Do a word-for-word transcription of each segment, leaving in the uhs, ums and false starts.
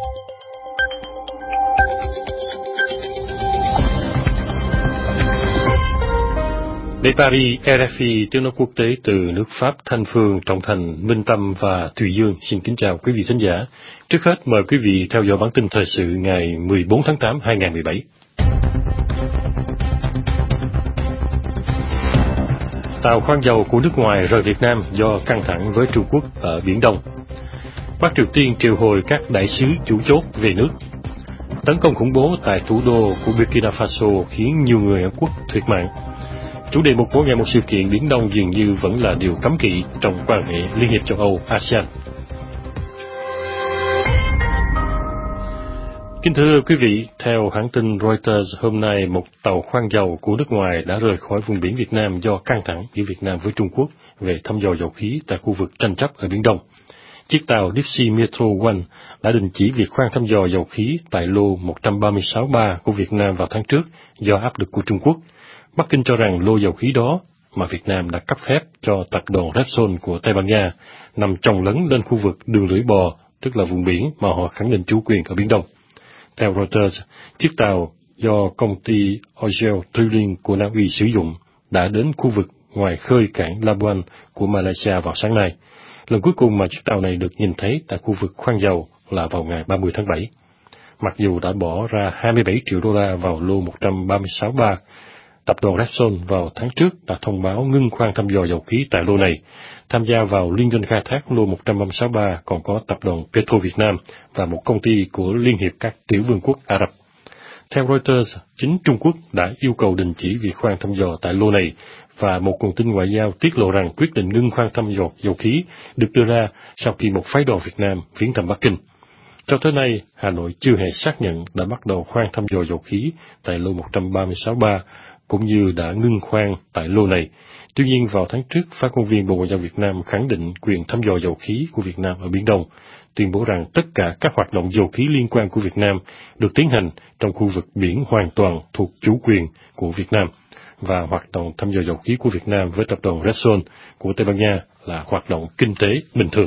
Để Paris, rờ ép i tiếng nói quốc tế từ nước Pháp Thanh Phương, Trọng Thành, Minh Tâm và Thùy Dương xin kính chào quý vị thính giả. Trước hết mời quý vị theo dõi bản tin thời sự ngày mười bốn tháng tám năm hai nghìn không trăm mười bảy. Tàu khoan dầu của nước ngoài rời Việt Nam do căng thẳng với Trung Quốc ở Biển Đông. Bắc Triều Tiên triệu hồi các đại sứ chủ chốt về nước. Tấn công khủng bố tại thủ đô của Burkina Faso khiến nhiều người ở quốc thiệt mạng. Chủ đề một mỗi ngày một sự kiện Biển Đông dường như vẫn là điều cấm kỵ trong quan hệ Liên hiệp châu Âu a sê an. Kính thưa quý vị, theo hãng tin Reuters, hôm nay một tàu khoan dầu của nước ngoài đã rời khỏi vùng biển Việt Nam do căng thẳng giữa Việt Nam với Trung Quốc về thăm dò dầu khí tại khu vực tranh chấp ở Biển Đông. Chiếc tàu Deepsea Metro One đã đình chỉ việc khoan thăm dò dầu khí tại lô một trăm ba mươi sáu ba của Việt Nam vào tháng trước do áp lực của Trung Quốc. Bắc Kinh cho rằng lô dầu khí đó mà Việt Nam đã cấp phép cho tập đoàn Repsol của Tây Ban Nha nằm chồng lấn lên khu vực đường lưỡi bò, tức là vùng biển mà họ khẳng định chủ quyền ở Biển Đông. Theo Reuters, chiếc tàu do công ty Oil Drilling của Na Uy sử dụng đã đến khu vực ngoài khơi cảng Labuan của Malaysia vào sáng nay. Lần cuối cùng mà chiếc tàu này được nhìn thấy tại khu vực khoan dầu là vào ngày ba mươi tháng bảy. Mặc dù đã bỏ ra hai mươi bảy triệu đô la vào lô một trăm ba mươi sáu ba, tập đoàn Repsol vào tháng trước đã thông báo ngưng khoan thăm dò dầu khí tại lô này. Tham gia vào liên doanh khai thác lô một trăm ba mươi sáu ba còn có tập đoàn Petro Việt Nam và một công ty của Liên hiệp các tiểu vương quốc Ả Rập. Theo Reuters, chính Trung Quốc đã yêu cầu đình chỉ việc khoan thăm dò tại lô này, và một nguồn tin ngoại giao tiết lộ rằng quyết định ngưng khoan thăm dò dầu khí được đưa ra sau khi một phái đoàn Việt Nam viếng thăm Bắc Kinh. Cho tới nay, Hà Nội chưa hề xác nhận đã bắt đầu khoan thăm dò dầu khí tại lô một trăm ba mươi sáu ba, cũng như đã ngưng khoan tại lô này. Tuy nhiên, vào tháng trước, phát ngôn viên Bộ Ngoại giao Việt Nam khẳng định quyền thăm dò dầu khí của Việt Nam ở Biển Đông, tuyên bố rằng tất cả các hoạt động dầu khí liên quan của Việt Nam được tiến hành trong khu vực biển hoàn toàn thuộc chủ quyền của Việt Nam, và hoạt động thăm dò dầu khí của Việt Nam với tập đoàn Repsol của Tây Ban Nha là hoạt động kinh tế bình thường.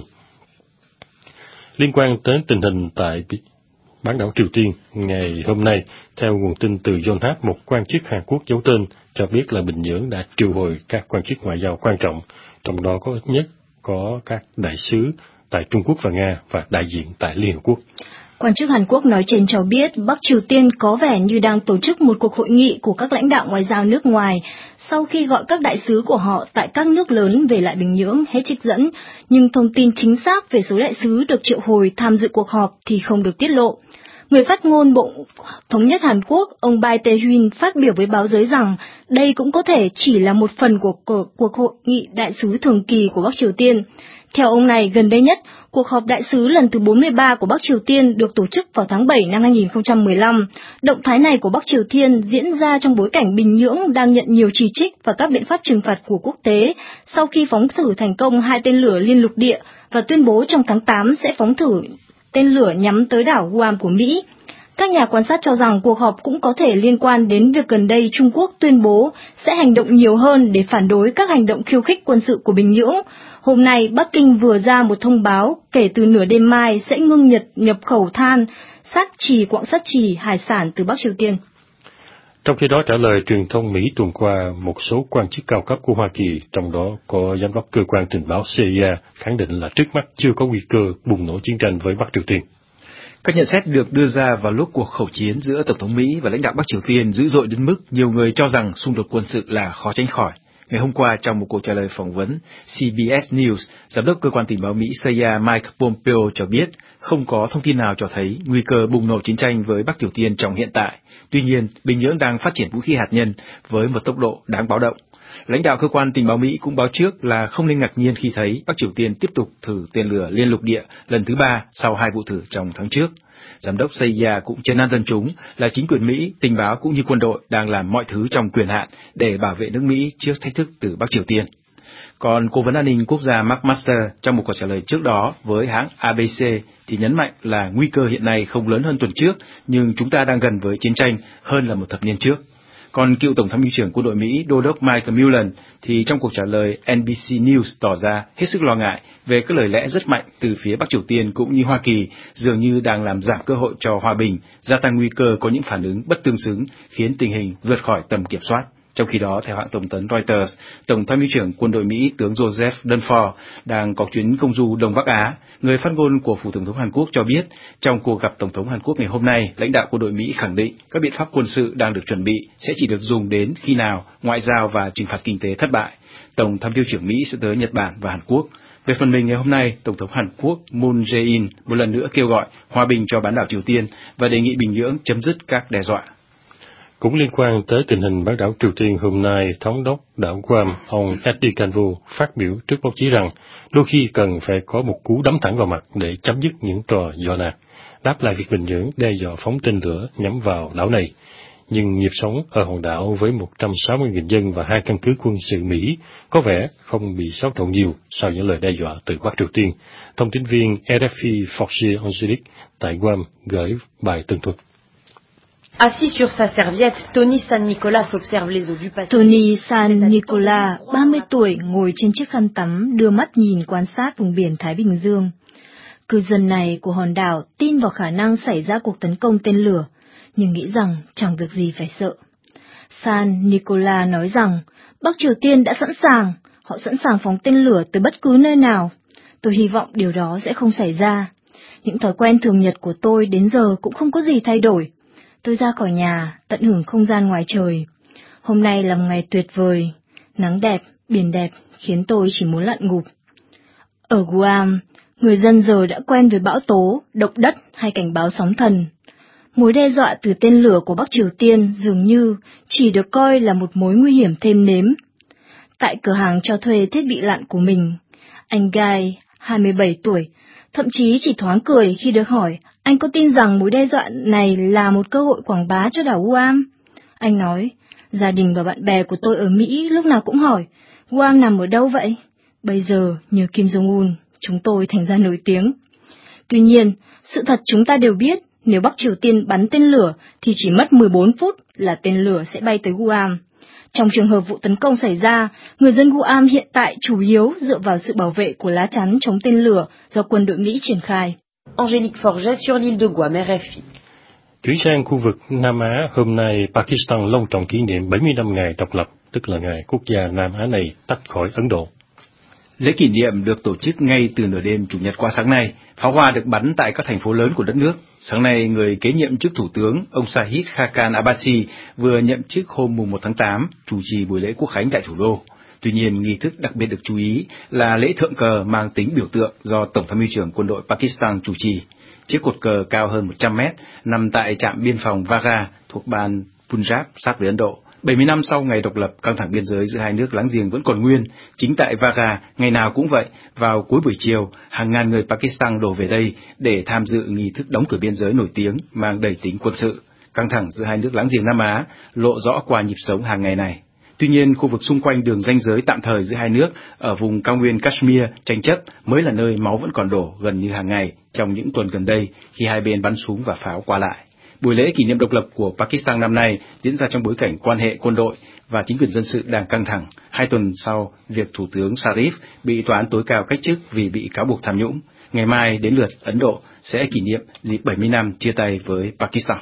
Liên quan tới tình hình tại bán đảo Triều Tiên, ngày hôm nay, theo nguồn tin từ Yonhap, một quan chức Hàn Quốc giấu tên cho biết là Bình Nhưỡng đã triệu hồi các quan chức ngoại giao quan trọng, trong đó có ít nhất có các đại sứ tại Trung Quốc và Nga và đại diện tại Liên Hợp Quốc. Quan chức Hàn Quốc nói trên cho biết Bắc Triều Tiên có vẻ như đang tổ chức một cuộc hội nghị của các lãnh đạo ngoại giao nước ngoài sau khi gọi các đại sứ của họ tại các nước lớn về lại Bình Nhưỡng, hết trích dẫn, nhưng thông tin chính xác về số đại sứ được triệu hồi tham dự cuộc họp thì không được tiết lộ. Người phát ngôn Bộ Thống nhất Hàn Quốc, ông Bae Tae-hyun phát biểu với báo giới rằng đây cũng có thể chỉ là một phần của cuộc, cuộc hội nghị đại sứ thường kỳ của Bắc Triều Tiên. Theo ông này, gần đây nhất, cuộc họp đại sứ lần thứ bốn mươi ba của Bắc Triều Tiên được tổ chức vào tháng bảy năm hai nghìn không trăm mười lăm. Động thái này của Bắc Triều Tiên diễn ra trong bối cảnh Bình Nhưỡng đang nhận nhiều chỉ trích và các biện pháp trừng phạt của quốc tế sau khi phóng thử thành công hai tên lửa liên lục địa và tuyên bố trong tháng tám sẽ phóng thử tên lửa nhắm tới đảo Guam của Mỹ. Các nhà quan sát cho rằng cuộc họp cũng có thể liên quan đến việc gần đây Trung Quốc tuyên bố sẽ hành động nhiều hơn để phản đối các hành động khiêu khích quân sự của Bình Nhưỡng. Hôm nay, Bắc Kinh vừa ra một thông báo kể từ nửa đêm mai sẽ ngưng nhập, nhập khẩu than, sắt trì, quặng sắt trì, hải sản từ Bắc Triều Tiên. Trong khi đó, trả lời truyền thông Mỹ tuần qua, một số quan chức cao cấp của Hoa Kỳ, trong đó có giám đốc cơ quan tình báo xê i a, khẳng định là trước mắt chưa có nguy cơ bùng nổ chiến tranh với Bắc Triều Tiên. Các nhận xét được đưa ra vào lúc cuộc khẩu chiến giữa Tổng thống Mỹ và lãnh đạo Bắc Triều Tiên dữ dội đến mức nhiều người cho rằng xung đột quân sự là khó tránh khỏi. Ngày hôm qua, trong một cuộc trả lời phỏng vấn xê bê ét News, giám đốc cơ quan tình báo Mỹ xê i a Mike Pompeo cho biết không có thông tin nào cho thấy nguy cơ bùng nổ chiến tranh với Bắc Triều Tiên trong hiện tại. Tuy nhiên, Bình Nhưỡng đang phát triển vũ khí hạt nhân với một tốc độ đáng báo động. Lãnh đạo cơ quan tình báo Mỹ cũng báo trước là không nên ngạc nhiên khi thấy Bắc Triều Tiên tiếp tục thử tên lửa liên lục địa lần thứ ba sau hai vụ thử trong tháng trước. Giám đốc xê i a cũng trấn an dân chúng là chính quyền Mỹ, tình báo cũng như quân đội đang làm mọi thứ trong quyền hạn để bảo vệ nước Mỹ trước thách thức từ Bắc Triều Tiên. Còn Cố vấn An ninh Quốc gia Mark Master trong một cuộc trả lời trước đó với hãng a bê xê thì nhấn mạnh là nguy cơ hiện nay không lớn hơn tuần trước, nhưng chúng ta đang gần với chiến tranh hơn là một thập niên trước. Còn cựu Tổng tham mưu trưởng quân đội Mỹ Đô đốc Michael Mullen thì trong cuộc trả lời en bê xê News tỏ ra hết sức lo ngại về các lời lẽ rất mạnh từ phía Bắc Triều Tiên cũng như Hoa Kỳ dường như đang làm giảm cơ hội cho hòa bình, gia tăng nguy cơ có những phản ứng bất tương xứng khiến tình hình vượt khỏi tầm kiểm soát. Trong khi đó, theo hãng thông tấn Reuters, Tổng tham mưu trưởng quân đội Mỹ tướng Joseph Dunford đang có chuyến công du Đông Bắc Á. Người phát ngôn của Phủ Tổng thống Hàn Quốc cho biết, trong cuộc gặp Tổng thống Hàn Quốc ngày hôm nay, lãnh đạo quân đội Mỹ khẳng định các biện pháp quân sự đang được chuẩn bị sẽ chỉ được dùng đến khi nào ngoại giao và trừng phạt kinh tế thất bại. Tổng tham mưu trưởng Mỹ sẽ tới Nhật Bản và Hàn Quốc. Về phần mình ngày hôm nay, Tổng thống Hàn Quốc Moon Jae-in một lần nữa kêu gọi hòa bình cho bán đảo Triều Tiên và đề nghị Bình Nhưỡng chấm dứt các đe dọa. Cũng liên quan tới tình hình bán đảo Triều Tiên hôm nay, thống đốc đảo Guam ông Eddie Canvo phát biểu trước báo chí rằng đôi khi cần phải có một cú đấm thẳng vào mặt để chấm dứt những trò dọa nạt, đáp lại việc Bình Nhưỡng đe dọa phóng tên lửa nhắm vào đảo này. Nhưng nhịp sống ở hòn đảo với một trăm sáu mươi nghìn dân và hai căn cứ quân sự Mỹ có vẻ không bị xáo trộn nhiều sau những lời đe dọa từ Bắc Triều Tiên. Thông tin viên rờ ép i Forge Angelique tại Guam gửi bài tường thuật. Assis sur sa serviette, Tony San Nicolas observe les eaux du Pacifique. Tony San Nicolas, ba mươi tuổi, ngồi trên chiếc khăn tắm, đưa mắt nhìn quan sát vùng biển Thái Bình Dương. Cư dân này của hòn đảo tin vào khả năng xảy ra cuộc tấn công tên lửa, nhưng nghĩ rằng chẳng việc gì phải sợ. San Nicolas nói rằng Bắc Triều Tiên đã sẵn sàng, họ sẵn sàng phóng tên lửa từ bất cứ nơi nào. Tôi hy vọng điều đó sẽ không xảy ra. Những thói quen thường nhật của tôi đến giờ cũng không có gì thay đổi. Tôi ra khỏi nhà, tận hưởng không gian ngoài trời. Hôm nay là một ngày tuyệt vời, nắng đẹp, biển đẹp, khiến tôi chỉ muốn lặn ngụp. Ở Guam, người dân giờ đã quen với bão tố, động đất hay cảnh báo sóng thần. Mối đe dọa từ tên lửa của Bắc Triều Tiên dường như chỉ được coi là một mối nguy hiểm thêm nếm. Tại cửa hàng cho thuê thiết bị lặn của mình, anh Guy, hai mươi bảy tuổi, thậm chí chỉ thoáng cười khi được hỏi anh có tin rằng mối đe dọa này là một cơ hội quảng bá cho đảo Guam. Anh nói, gia đình và bạn bè của tôi ở Mỹ lúc nào cũng hỏi, Guam nằm ở đâu vậy? Bây giờ, nhờ Kim Jong-un, chúng tôi thành ra nổi tiếng. Tuy nhiên, sự thật chúng ta đều biết, nếu Bắc Triều Tiên bắn tên lửa thì chỉ mất mười bốn phút là tên lửa sẽ bay tới Guam. Trong trường hợp vụ tấn công xảy ra, người dân Guam hiện tại chủ yếu dựa vào sự bảo vệ của lá chắn chống tên lửa do quân đội Mỹ triển khai. Angélique Forget sur l'île de Guam, rờ ép i. Chuyển sang khu vực Nam Á, hôm nay Pakistan long trọng kỷ niệm bảy mươi năm ngày độc lập, tức là ngày quốc gia Nam Á này tách khỏi Ấn Độ. Lễ kỷ niệm được tổ chức ngay từ nửa đêm Chủ nhật qua sáng nay. Pháo hoa được bắn tại các thành phố lớn của đất nước. Sáng nay, người kế nhiệm chức Thủ tướng, ông Shahid Khaqan Abbasi, vừa nhậm chức hôm mùng một tháng tám, chủ trì buổi lễ quốc khánh tại thủ đô. Tuy nhiên, nghi thức đặc biệt được chú ý là lễ thượng cờ mang tính biểu tượng do Tổng tham mưu trưởng quân đội Pakistan chủ trì. Chiếc cột cờ cao hơn một trăm mét, nằm tại trạm biên phòng Wagah thuộc bang Punjab sát với Ấn Độ. bảy mươi năm sau ngày độc lập, căng thẳng biên giới giữa hai nước láng giềng vẫn còn nguyên. Chính tại Wagah, ngày nào cũng vậy, vào cuối buổi chiều, hàng ngàn người Pakistan đổ về đây để tham dự nghi thức đóng cửa biên giới nổi tiếng mang đầy tính quân sự. Căng thẳng giữa hai nước láng giềng Nam Á lộ rõ qua nhịp sống hàng ngày này. Tuy nhiên, khu vực xung quanh đường ranh giới tạm thời giữa hai nước ở vùng cao nguyên Kashmir tranh chấp mới là nơi máu vẫn còn đổ gần như hàng ngày trong những tuần gần đây khi hai bên bắn súng và pháo qua lại. Buổi lễ kỷ niệm độc lập của Pakistan năm nay diễn ra trong bối cảnh quan hệ quân đội và chính quyền dân sự đang căng thẳng, hai tuần sau việc Thủ tướng Sharif bị tòa án tối cao cách chức vì bị cáo buộc tham nhũng. Ngày mai đến lượt Ấn Độ sẽ kỷ niệm dịp bảy mươi năm chia tay với Pakistan.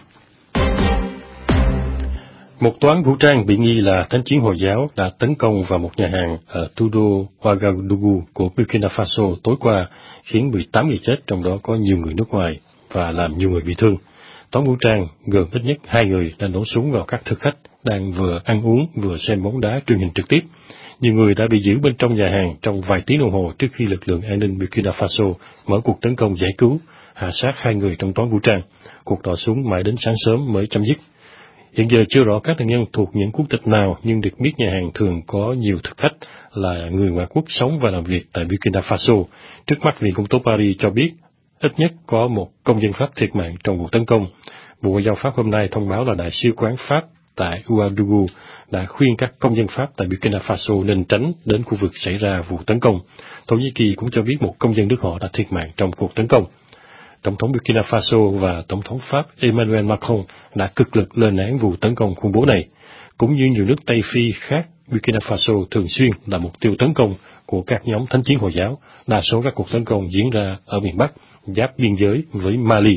Một toán vũ trang bị nghi là thánh chiến Hồi giáo đã tấn công vào một nhà hàng ở thủ đô Ouagadougou của Burkina Faso tối qua, khiến mười tám người chết, trong đó có nhiều người nước ngoài, và làm nhiều người bị thương. Toán vũ trang gồm ít nhất hai người đã nổ súng vào các thực khách đang vừa ăn uống vừa xem bóng đá truyền hình trực tiếp. Nhiều người đã bị giữ bên trong nhà hàng trong vài tiếng đồng hồ trước khi lực lượng an ninh Burkina Faso mở cuộc tấn công giải cứu, hạ sát hai người trong toán vũ trang. Cuộc đọ súng mãi đến sáng sớm mới chấm dứt. Hiện giờ chưa rõ các nạn nhân thuộc những quốc tịch nào, nhưng được biết nhà hàng thường có nhiều thực khách là người ngoại quốc sống và làm việc tại Burkina Faso. Trước mắt, Viện Công tố Paris cho biết ít nhất có một công dân Pháp thiệt mạng trong vụ tấn công. Bộ Ngoại giao Pháp hôm nay thông báo là Đại sứ quán Pháp tại Ouagadougou đã khuyên các công dân Pháp tại Burkina Faso nên tránh đến khu vực xảy ra vụ tấn công. Thổ Nhĩ Kỳ cũng cho biết một công dân nước họ đã thiệt mạng trong cuộc tấn công. Tổng thống Burkina Faso và Tổng thống Pháp Emmanuel Macron đã cực lực lên án vụ tấn công khủng bố này. cũng như nhiều nước Tây Phi khác, Burkina Faso thường xuyên là mục tiêu tấn công của các nhóm thánh chiến Hồi giáo. Đa số các cuộc tấn công diễn ra ở miền Bắc, giáp biên giới với Mali.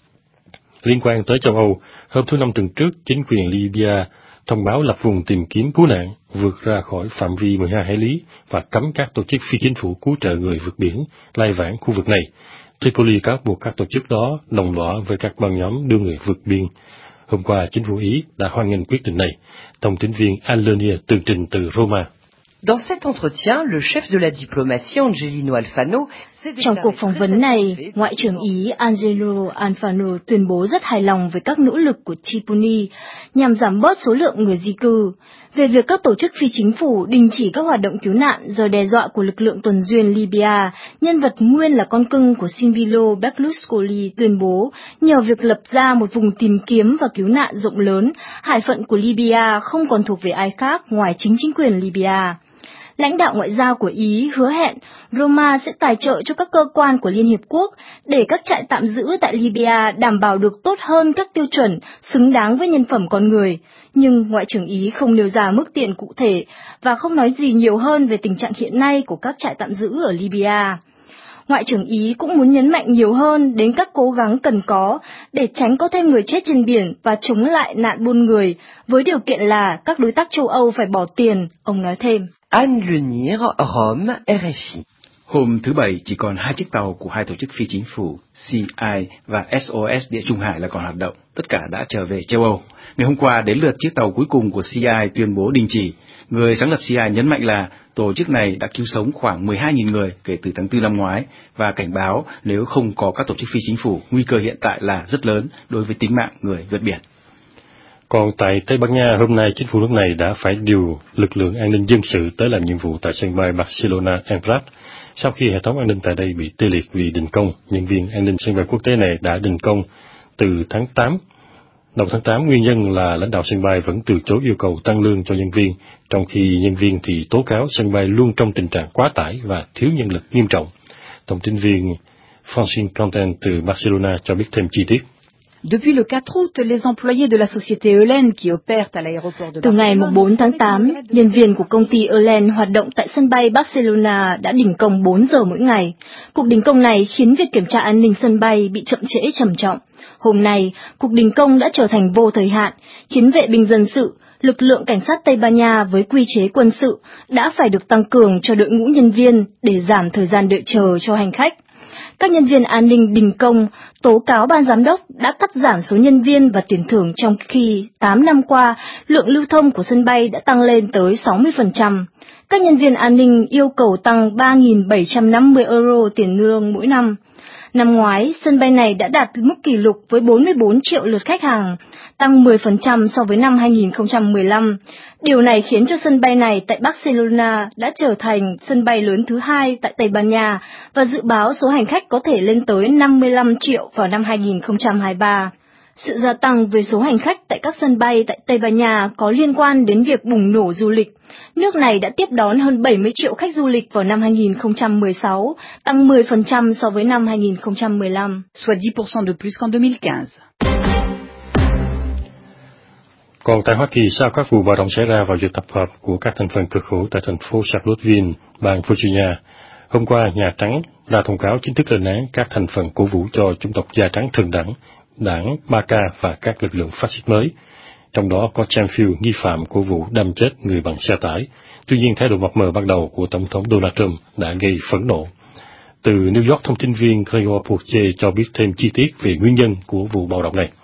Liên quan tới châu Âu, hôm thứ Năm tuần trước, chính quyền Libya thông báo lập vùng tìm kiếm cứu nạn vượt ra khỏi phạm vi mười hai hải lý và cấm các tổ chức phi chính phủ cứu trợ người vượt biển lai vãng khu vực này. Tripoli cáo buộc các tổ chức đó đồng lõa với các băng nhóm đưa người vượt biên. Hôm qua, chính phủ Ý đã hoan nghênh quyết định này. Thông tin viên Alenia tường trình từ Roma. Dans cet entretien, le chef de la diplomatie Angelino Alfano Trong cuộc phỏng vấn này, Ngoại trưởng Ý Angelo Alfano tuyên bố rất hài lòng với các nỗ lực của Tripoli nhằm giảm bớt số lượng người di cư, về việc các tổ chức phi chính phủ đình chỉ các hoạt động cứu nạn do đe dọa của lực lượng tuần duyên Libya. Nhân vật nguyên là con cưng của Silvio Berlusconi tuyên bố nhờ việc lập ra một vùng tìm kiếm và cứu nạn rộng lớn, hải phận của Libya không còn thuộc về ai khác ngoài chính chính quyền Libya. Lãnh đạo ngoại giao của Ý hứa hẹn Roma sẽ tài trợ cho các cơ quan của Liên Hiệp Quốc để các trại tạm giữ tại Libya đảm bảo được tốt hơn các tiêu chuẩn xứng đáng với nhân phẩm con người. Nhưng Ngoại trưởng Ý không nêu ra mức tiền cụ thể và không nói gì nhiều hơn về tình trạng hiện nay của các trại tạm giữ ở Libya. Ngoại trưởng Ý cũng muốn nhấn mạnh nhiều hơn đến các cố gắng cần có để tránh có thêm người chết trên biển và chống lại nạn buôn người, với điều kiện là các đối tác châu Âu phải bỏ tiền, ông nói thêm. Anne Lenir, Rome, R F I. Hôm thứ Bảy, chỉ còn hai chiếc tàu của hai tổ chức phi chính phủ C I và S O S Địa Trung Hải là còn hoạt động, tất cả đã trở về châu Âu. Ngày hôm qua, đến lượt chiếc tàu cuối cùng của C I tuyên bố đình chỉ. Người sáng lập C I nhấn mạnh là tổ chức này đã cứu sống khoảng mười hai nghìn người kể từ tháng tư năm ngoái và cảnh báo nếu không có các tổ chức phi chính phủ, nguy cơ hiện tại là rất lớn đối với tính mạng người vượt biển. Còn tại Tây Ban Nha, hôm nay chính phủ nước này đã phải điều lực lượng an ninh dân sự tới làm nhiệm vụ tại sân bay Barcelona-El Prat. Sau khi hệ thống an ninh tại đây bị tê liệt vì đình công, nhân viên an ninh sân bay quốc tế này đã đình công từ tháng tám. Đầu tháng tám, nguyên nhân là lãnh đạo sân bay vẫn từ chối yêu cầu tăng lương cho nhân viên, trong khi nhân viên thì tố cáo sân bay luôn trong tình trạng quá tải và thiếu nhân lực nghiêm trọng. Thông tin viên Francine Content từ Barcelona cho biết thêm chi tiết. Depuis le quatre août, les employés de la société Eulen qui opèrent à l'aéroport de Từ ngày bốn tháng tám, nhân viên của công ty Eulen hoạt động tại sân bay Barcelona đã đình công bốn giờ mỗi ngày. Cuộc đình công này khiến việc kiểm tra an ninh sân bay bị chậm trễ trầm trọng. Hôm nay, cuộc đình công đã trở thành vô thời hạn, khiến vệ binh dân sự, lực lượng cảnh sát Tây Ban Nha với quy chế quân sự đã phải được tăng cường cho đội ngũ nhân viên để giảm thời gian đợi chờ cho hành khách. Các nhân viên an ninh đình công tố cáo ban giám đốc đã cắt giảm số nhân viên và tiền thưởng, trong khi tám năm qua, lượng lưu thông của sân bay đã tăng lên tới sáu mươi phần trăm. Các nhân viên an ninh yêu cầu tăng ba nghìn bảy trăm năm mươi euro tiền lương mỗi năm. Năm ngoái, sân bay này đã đạt mức kỷ lục với bốn mươi bốn triệu lượt khách hàng, tăng mười phần trăm so với năm hai nghìn không trăm mười lăm. Điều này khiến cho sân bay này tại Barcelona đã trở thành sân bay lớn thứ hai tại Tây Ban Nha và dự báo số hành khách có thể lên tới năm mươi lăm triệu vào năm hai nghìn không trăm hai mươi ba. Sự gia tăng về số hành khách tại các sân bay tại Tây Ban Nha có liên quan đến việc bùng nổ du lịch. Nước này đã tiếp đón hơn bảy mươi triệu khách du lịch vào năm hai nghìn không trăm mười sáu, tăng mười phần trăm so với năm hai nghìn không trăm mười lăm, soit dix pour cent de plus qu'en deux mille quinze. Còn tại Hoa Kỳ, sau các vụ bạo động xảy ra vào giờ tập hợp của các thành phần cực hữu tại thành phố Charlottesville, bang Virginia, hôm qua Nhà Trắng đã thông cáo chính thức lên án các thành phần cổ vũ cho chủng tộc da trắng thượng đẳng, đảng ba K và các lực lượng phát xít mới. Trong đó có Chamfield, nghi phạm của vụ đâm chết người bằng xe tải. Tuy nhiên, thái độ mập mờ ban đầu của Tổng thống Donald Trump đã gây phẫn nộ. Từ New York, thông tin viên Gregor Poutier cho biết thêm chi tiết về nguyên nhân của vụ bạo động này.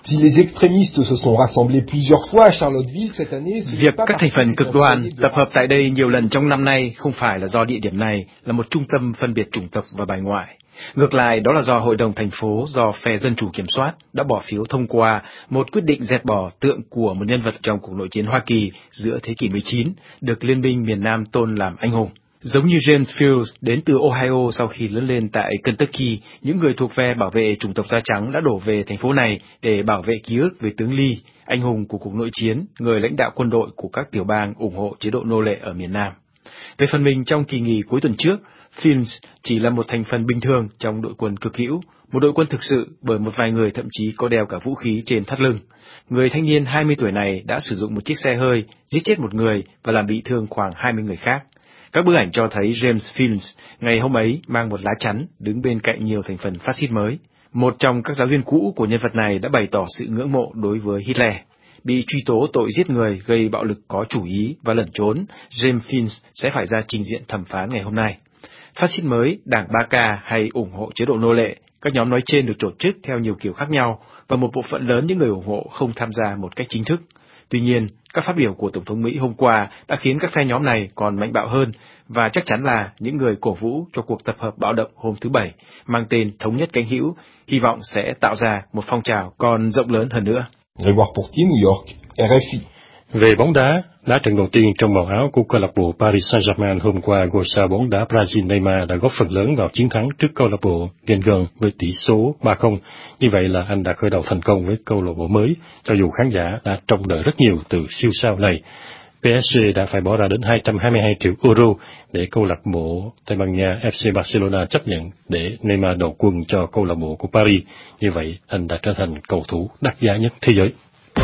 Việc các thành phần cực đoan tập hợp tại đây nhiều lần trong năm nay không phải là do địa điểm này là một trung tâm phân biệt chủng tộc và bài ngoại. Ngược lại, đó là do Hội đồng thành phố do phe Dân chủ kiểm soát đã bỏ phiếu thông qua một quyết định dẹp bỏ tượng của một nhân vật trong cuộc nội chiến Hoa Kỳ giữa thế kỷ mười chín, được Liên minh miền Nam tôn làm anh hùng. Giống như James Fields đến từ Ohio sau khi lớn lên tại Kentucky, những người thuộc phe bảo vệ chủng tộc da trắng đã đổ về thành phố này để bảo vệ ký ức về tướng Lee, anh hùng của cuộc nội chiến, người lãnh đạo quân đội của các tiểu bang ủng hộ chế độ nô lệ ở miền Nam. Về phần mình, trong kỳ nghỉ cuối tuần trước, Fields chỉ là một thành phần bình thường trong đội quân cực hữu, một đội quân thực sự bởi một vài người thậm chí có đeo cả vũ khí trên thắt lưng. Người thanh niên hai mươi tuổi này đã sử dụng một chiếc xe hơi, giết chết một người và làm bị thương khoảng hai mươi người khác. Các bức ảnh cho thấy James Fields ngày hôm ấy mang một lá chắn đứng bên cạnh nhiều thành phần phát xít mới. Một trong các giáo viên cũ của nhân vật này đã bày tỏ sự ngưỡng mộ đối với Hitler. Bị truy tố tội giết người gây bạo lực có chủ ý và lẩn trốn, James Fields sẽ phải ra trình diện thẩm phán ngày hôm nay. Phát xít mới, đảng ba K hay ủng hộ chế độ nô lệ, các nhóm nói trên được tổ chức theo nhiều kiểu khác nhau và một bộ phận lớn những người ủng hộ không tham gia một cách chính thức. Tuy nhiên, các phát biểu của Tổng thống Mỹ hôm qua đã khiến các phe nhóm này còn mạnh bạo hơn và chắc chắn là những người cổ vũ cho cuộc tập hợp bạo động hôm thứ Bảy mang tên Thống nhất cánh hữu hy vọng sẽ tạo ra một phong trào còn rộng lớn hơn nữa. Về bóng đá, đá trận đầu tiên trong màu áo của câu lạc bộ Paris Saint-Germain hôm qua, ngôi sao bóng đá Brazil Neymar đã góp phần lớn vào chiến thắng trước câu lạc bộ Genk với tỷ số ba không. Như vậy là anh đã khởi đầu thành công với câu lạc bộ mới, cho dù khán giả đã trông đợi rất nhiều từ siêu sao này. pê ét giê đã phải bỏ ra đến hai trăm hai mươi hai triệu euro để câu lạc bộ Tây Ban Nha ép xê Barcelona chấp nhận để Neymar đầu quân cho câu lạc bộ của Paris. Như vậy, anh đã trở thành cầu thủ đắt giá nhất thế giới.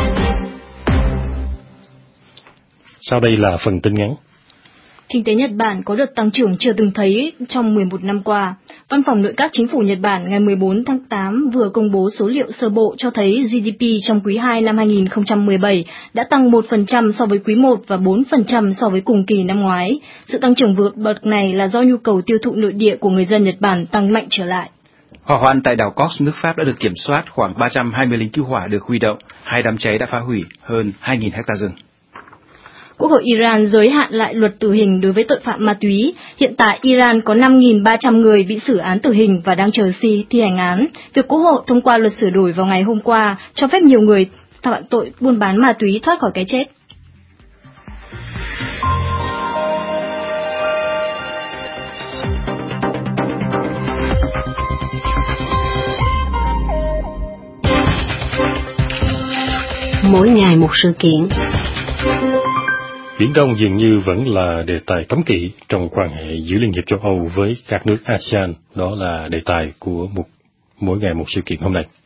Sau đây là phần tin ngắn. Kinh tế Nhật Bản có đợt tăng trưởng chưa từng thấy trong mười một năm qua. Văn phòng Nội các Chính phủ Nhật Bản ngày mười bốn tháng tám vừa công bố số liệu sơ bộ cho thấy giê đê pê trong quý hai năm hai nghìn không trăm mười bảy đã tăng một phần trăm so với quý một và bốn phần trăm so với cùng kỳ năm ngoái. Sự tăng trưởng vượt bậc này là do nhu cầu tiêu thụ nội địa của người dân Nhật Bản tăng mạnh trở lại. Hỏa hoạn tại đảo Kos, nước Pháp đã được kiểm soát, khoảng ba trăm hai mươi lính cứu hỏa được huy động, hai đám cháy đã phá hủy hơn hai nghìn hecta rừng. Quốc hội Iran giới hạn lại luật tử hình đối với tội phạm ma túy. Hiện tại, Iran có năm nghìn ba trăm người bị xử án tử hình và đang chờ si thi hành án. Việc Quốc hội thông qua luật sửa đổi vào ngày hôm qua cho phép nhiều người phạm tội buôn bán ma túy thoát khỏi cái chết. Mỗi ngày một sự kiện. Biển Đông dường như vẫn là đề tài cấm kỵ trong quan hệ giữa Liên hiệp châu Âu với các nước a sê an. Đó là đề tài của một mỗi ngày một sự kiện hôm nay.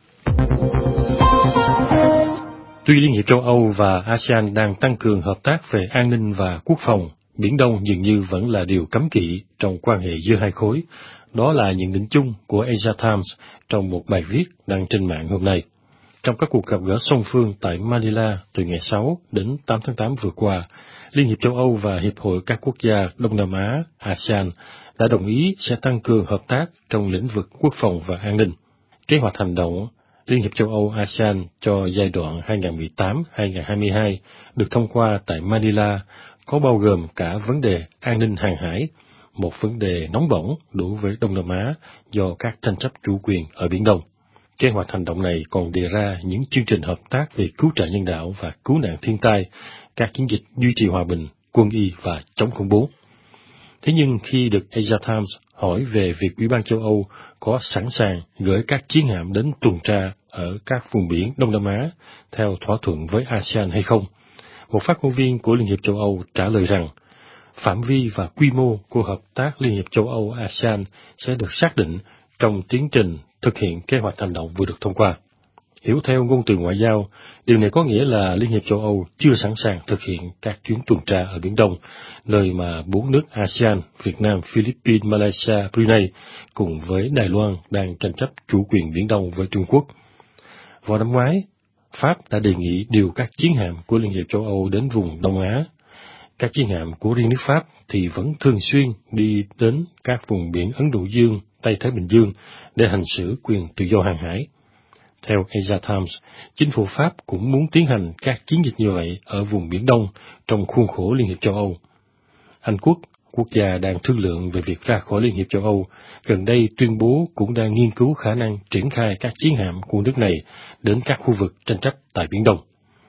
Tuy Liên hiệp châu Âu và a sê an đang tăng cường hợp tác về an ninh và quốc phòng, Biển Đông dường như vẫn là điều cấm kỵ trong quan hệ giữa hai khối. Đó là nhận định chung của Asia Times trong một bài viết đăng trên mạng hôm nay. Trong các cuộc gặp gỡ song phương tại Manila từ ngày sáu đến tám tháng tám vừa qua, Liên hiệp châu Âu và Hiệp hội các quốc gia Đông Nam Á a sê an đã đồng ý sẽ tăng cường hợp tác trong lĩnh vực quốc phòng và an ninh. Kế hoạch hành động Liên hiệp châu Âu a sê an cho giai đoạn hai nghìn không trăm mười tám đến hai nghìn không trăm hai mươi hai được thông qua tại Manila có bao gồm cả vấn đề an ninh hàng hải, một vấn đề nóng bỏng đối với Đông Nam Á do các tranh chấp chủ quyền ở Biển Đông. Kế hoạch hành động này còn đề ra những chương trình hợp tác về cứu trợ nhân đạo và cứu nạn thiên tai, các chiến dịch duy trì hòa bình, quân y và chống khủng bố. Thế nhưng khi được Asia Times hỏi về việc Ủy ban châu Âu có sẵn sàng gửi các chiến hạm đến tuần tra ở các vùng biển Đông Nam Á theo thỏa thuận với a sê an hay không, một phát ngôn viên của Liên hiệp châu Âu trả lời rằng phạm vi và quy mô của hợp tác Liên hiệp châu Âu a sê an sẽ được xác định trong tiến trình thực hiện kế hoạch hành động vừa được thông qua. Hiểu theo ngôn từ ngoại giao, điều này có nghĩa là Liên hiệp châu Âu chưa sẵn sàng thực hiện các chuyến tuần tra ở Biển Đông, nơi mà bốn nước a sê an, Việt Nam, Philippines, Malaysia, Brunei cùng với Đài Loan đang tranh chấp chủ quyền Biển Đông với Trung Quốc. Vào năm ngoái, Pháp đã đề nghị điều các chiến hạm của Liên hiệp châu Âu đến vùng Đông Á. Các chiến hạm của riêng nước Pháp thì vẫn thường xuyên đi đến các vùng biển Ấn Độ Dương, Tây Thái Bình Dương để hành xử quyền tự do hàng hải. Theo Asia Times, chính phủ Pháp cũng muốn tiến hành các chiến dịch như vậy ở vùng Biển Đông trong khuôn khổ Liên hiệp châu Âu. Anh Quốc, quốc gia đang thương lượng về việc ra khỏi Liên hiệp châu Âu, gần đây tuyên bố cũng đang nghiên cứu khả năng triển khai các chiến hạm của nước này đến các khu vực tranh chấp tại Biển Đông.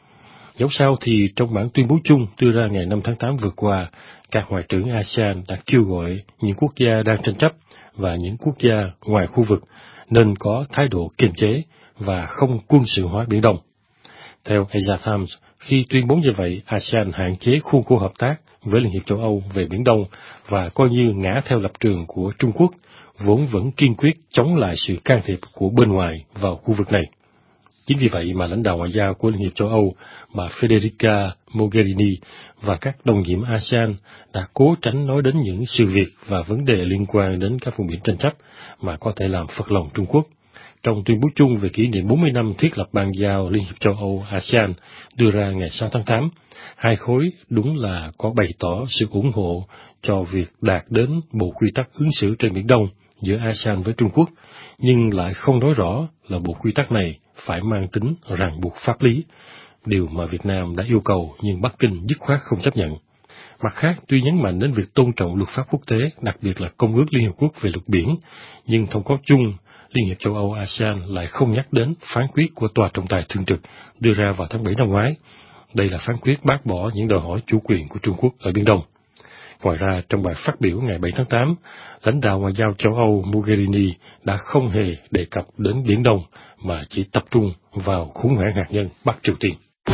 Dẫu sao thì trong bản tuyên bố chung đưa ra ngày năm tháng tám vừa qua, các ngoại trưởng a sê an đã kêu gọi những quốc gia đang tranh chấp và những quốc gia ngoài khu vực nên có thái độ kiềm chế và không quân sự hóa Biển Đông. Theo Asia Times, khi tuyên bố như vậy, a sê an hạn chế khuôn khổ hợp tác với Liên hiệp châu Âu về Biển Đông và coi như ngã theo lập trường của Trung Quốc, vốn vẫn kiên quyết chống lại sự can thiệp của bên ngoài vào khu vực này. Chính vì vậy mà lãnh đạo ngoại giao của Liên hiệp châu Âu, bà Federica Mogherini và các đồng nhiệm a sê an đã cố tránh nói đến những sự việc và vấn đề liên quan đến các vùng biển tranh chấp mà có thể làm phật lòng Trung Quốc. Trong tuyên bố chung về kỷ niệm bốn mươi năm thiết lập ban giao Liên hiệp châu Âu a sê an đưa ra ngày sáu tháng tám, hai khối đúng là có bày tỏ sự ủng hộ cho việc đạt đến bộ quy tắc ứng xử trên Biển Đông giữa a sê an với Trung Quốc, nhưng lại không nói rõ là bộ quy tắc này phải mang tính ràng buộc pháp lý, điều mà Việt Nam đã yêu cầu nhưng Bắc Kinh dứt khoát không chấp nhận. Mặt khác, tuy nhấn mạnh đến việc tôn trọng luật pháp quốc tế, đặc biệt là Công ước Liên Hợp Quốc về luật biển, nhưng thông cáo chung, Liên hiệp châu Âu a sê an lại không nhắc đến phán quyết của Tòa trọng tài thường trực đưa ra vào tháng bảy năm ngoái. Đây là phán quyết bác bỏ những đòi hỏi chủ quyền của Trung Quốc ở Biển Đông. Ngoài ra, trong bài phát biểu ngày bảy tháng tám, lãnh đạo ngoại giao châu Âu Mogherini đã không hề đề cập đến Biển Đông mà chỉ tập trung vào khủng hoảng hạt nhân Bắc Triều Tiên.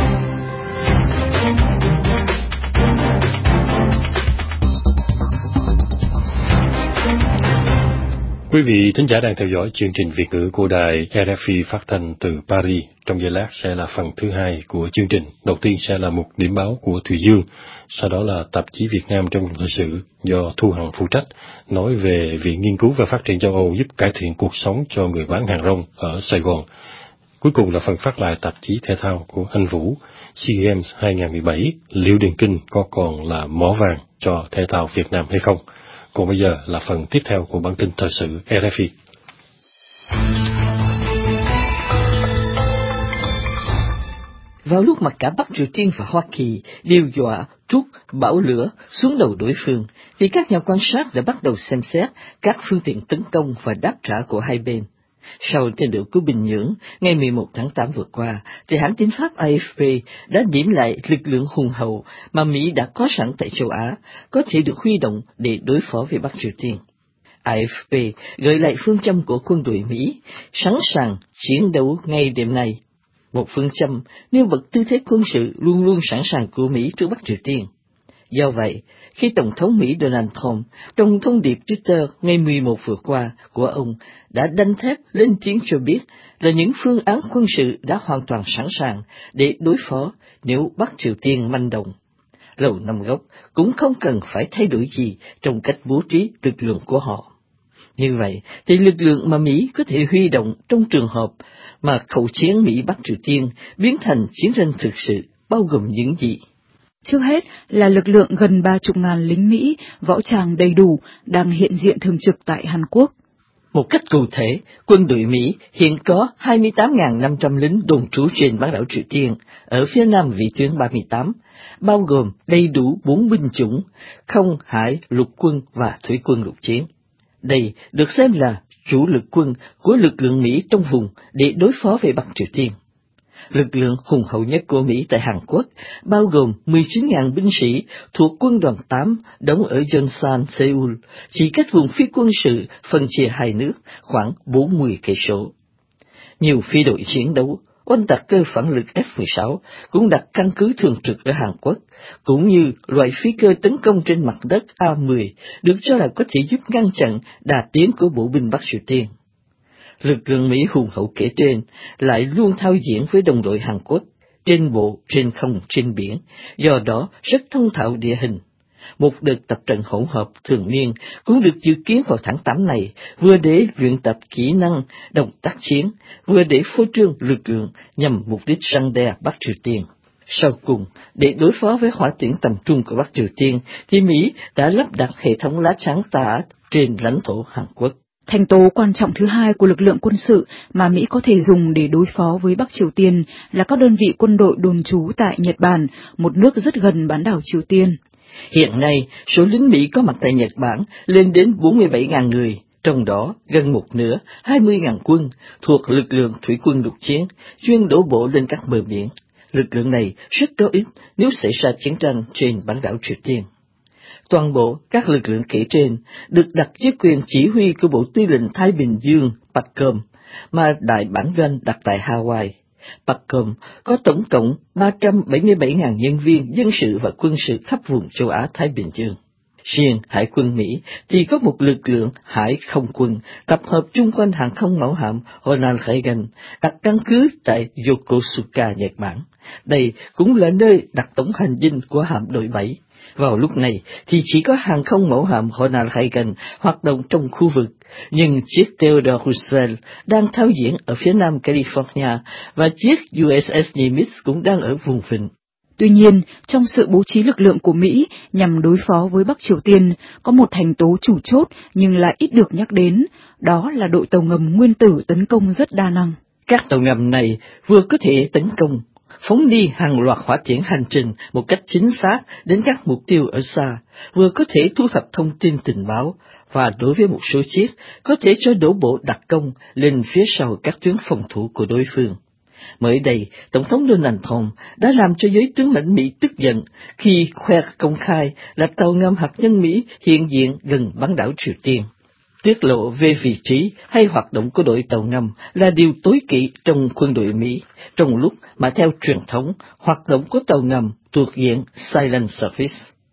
Quý vị thính giả đang theo dõi chương trình Việt ngữ của đài rờ ép i phát thanh từ Paris. Trong giây lát sẽ là phần thứ hai của chương trình. Đầu tiên sẽ là một điểm báo của Thùy Dương, sau đó là tạp chí Việt Nam trong thời sự do Thu Hằng phụ trách, nói về Viện Nghiên cứu và Phát triển châu Âu giúp cải thiện cuộc sống cho người bán hàng rong ở Sài Gòn. Cuối cùng là phần phát lại tạp chí thể thao của anh Vũ, SEA Games hai không một bảy, liệu điền kinh có còn là mỏ vàng cho thể thao Việt Nam hay không? Còn bây giờ là phần tiếp theo của bản tin thời sự rờ ép i. Vào lúc mà cả Bắc Triều Tiên và Hoa Kỳ đều dọa trút bão lửa xuống đầu đối phương, thì các nhà quan sát đã bắt đầu xem xét các phương tiện tấn công và đáp trả của hai bên. Sau tên lửa của Bình Nhưỡng ngày mười một tháng tám vừa qua, thì hãng tin Pháp a ép pê đã điểm lại lực lượng hùng hậu mà Mỹ đã có sẵn tại châu Á, có thể được huy động để đối phó với Bắc Triều Tiên. a ép pê gợi lại phương châm của quân đội Mỹ, sẵn sàng chiến đấu ngay đêm nay. Một phương châm nêu bật tư thế quân sự luôn luôn sẵn sàng của Mỹ trước Bắc Triều Tiên. Do vậy, khi Tổng thống Mỹ Donald Trump trong thông điệp Twitter ngày mười một vừa qua của ông đã đanh thép lên tiếng cho biết là những phương án quân sự đã hoàn toàn sẵn sàng để đối phó nếu Bắc Triều Tiên manh động. Lầu Năm Góc cũng không cần phải thay đổi gì trong cách bố trí lực lượng của họ. Như vậy, thì lực lượng mà Mỹ có thể huy động trong trường hợp mà khẩu chiến Mỹ-Bắc Triều Tiên biến thành chiến tranh thực sự bao gồm những gì? Trước hết là lực lượng gần ba chục ngàn lính Mỹ, võ trang đầy đủ, đang hiện diện thường trực tại Hàn Quốc. Một cách cụ thể, quân đội Mỹ hiện có hai mươi tám nghìn năm trăm lính đồn trú trên bán đảo Triều Tiên, ở phía nam vĩ tuyến ba mươi tám, bao gồm đầy đủ bốn binh chủng, không, hải, lục quân và thủy quân lục chiến. Đây được xem là chủ lực quân của lực lượng Mỹ trong vùng để đối phó với Bắc Triều Tiên. Lực lượng hùng hậu nhất của Mỹ tại Hàn Quốc bao gồm mười chín nghìn binh sĩ thuộc quân đoàn tám đóng ở Yongsan, Seoul, chỉ cách vùng phi quân sự phân chia hai nước khoảng bốn mươi cây số. Nhiều phi đội chiến đấu, oanh tạc cơ phản lực F mười sáu cũng đặt căn cứ thường trực ở Hàn Quốc, cũng như loại phi cơ tấn công trên mặt đất A mười được cho là có thể giúp ngăn chặn đà tiến của bộ binh Bắc Triều Tiên. Lực lượng Mỹ hùng hậu kể trên lại luôn thao diễn với đồng đội Hàn Quốc, trên bộ, trên không, trên biển, do đó rất thông thạo địa hình. Một đợt tập trận hỗn hợp thường niên cũng được dự kiến vào tháng tám này, vừa để luyện tập kỹ năng động tác chiến, vừa để phô trương lực lượng nhằm mục đích răn đe Bắc Triều Tiên. Sau cùng, để đối phó với hỏa tiễn tầm trung của Bắc Triều Tiên, thì Mỹ đã lắp đặt hệ thống lá chắn tà trên lãnh thổ Hàn Quốc. Thành tố quan trọng thứ hai của lực lượng quân sự mà Mỹ có thể dùng để đối phó với Bắc Triều Tiên là các đơn vị quân đội đồn trú tại Nhật Bản, một nước rất gần bán đảo Triều Tiên. Hiện nay, số lính Mỹ có mặt tại Nhật Bản lên đến bốn mươi bảy nghìn người, trong đó gần một nửa, hai mươi nghìn quân, thuộc lực lượng thủy quân lục chiến, chuyên đổ bộ lên các bờ biển. Lực lượng này rất có ích nếu xảy ra chiến tranh trên bán đảo Triều Tiên. Toàn bộ các lực lượng kể trên được đặt dưới quyền chỉ huy của Bộ Tư lệnh Thái Bình Dương PACOM, mà đại bản doanh đặt tại Hawaii. PACOM có tổng cộng ba trăm bảy mươi bảy nghìn nhân viên dân sự và quân sự khắp vùng châu Á Thái Bình Dương. Riêng Hải quân Mỹ thì có một lực lượng hải không quân tập hợp chung quanh hàng không mẫu hạm Ronald Reagan đặt căn cứ tại Yokosuka, Nhật Bản. Đây cũng là nơi đặt tổng hành dinh của hạm đội bảy. Vào lúc này thì chỉ có hàng không mẫu hạm Ronald Reagan hoạt động trong khu vực, nhưng chiếc Theodore Roosevelt đang thao diễn ở phía nam California và chiếc u ét ét Nimitz cũng đang ở vùng vịnh. Tuy nhiên, trong sự bố trí lực lượng của Mỹ nhằm đối phó với Bắc Triều Tiên, có một thành tố chủ chốt nhưng lại ít được nhắc đến, đó là đội tàu ngầm nguyên tử tấn công rất đa năng. Các tàu ngầm này vừa có thể tấn công, phóng đi hàng loạt hỏa tiễn hành trình một cách chính xác đến các mục tiêu ở xa, vừa có thể thu thập thông tin tình báo, và đối với một số chiếc, có thể cho đổ bộ đặc công lên phía sau các tuyến phòng thủ của đối phương. Mới đây, Tổng thống Donald Trump đã làm cho giới tướng lãnh Mỹ tức giận khi khoe công khai là tàu ngầm hạt nhân Mỹ hiện diện gần bán đảo Triều Tiên. Tiết lộ về vị trí hay hoạt động của đội tàu ngầm là điều tối kỵ trong quân đội Mỹ, trong lúc mà theo truyền thống, hoạt động của tàu ngầm thuộc diện Silent Service.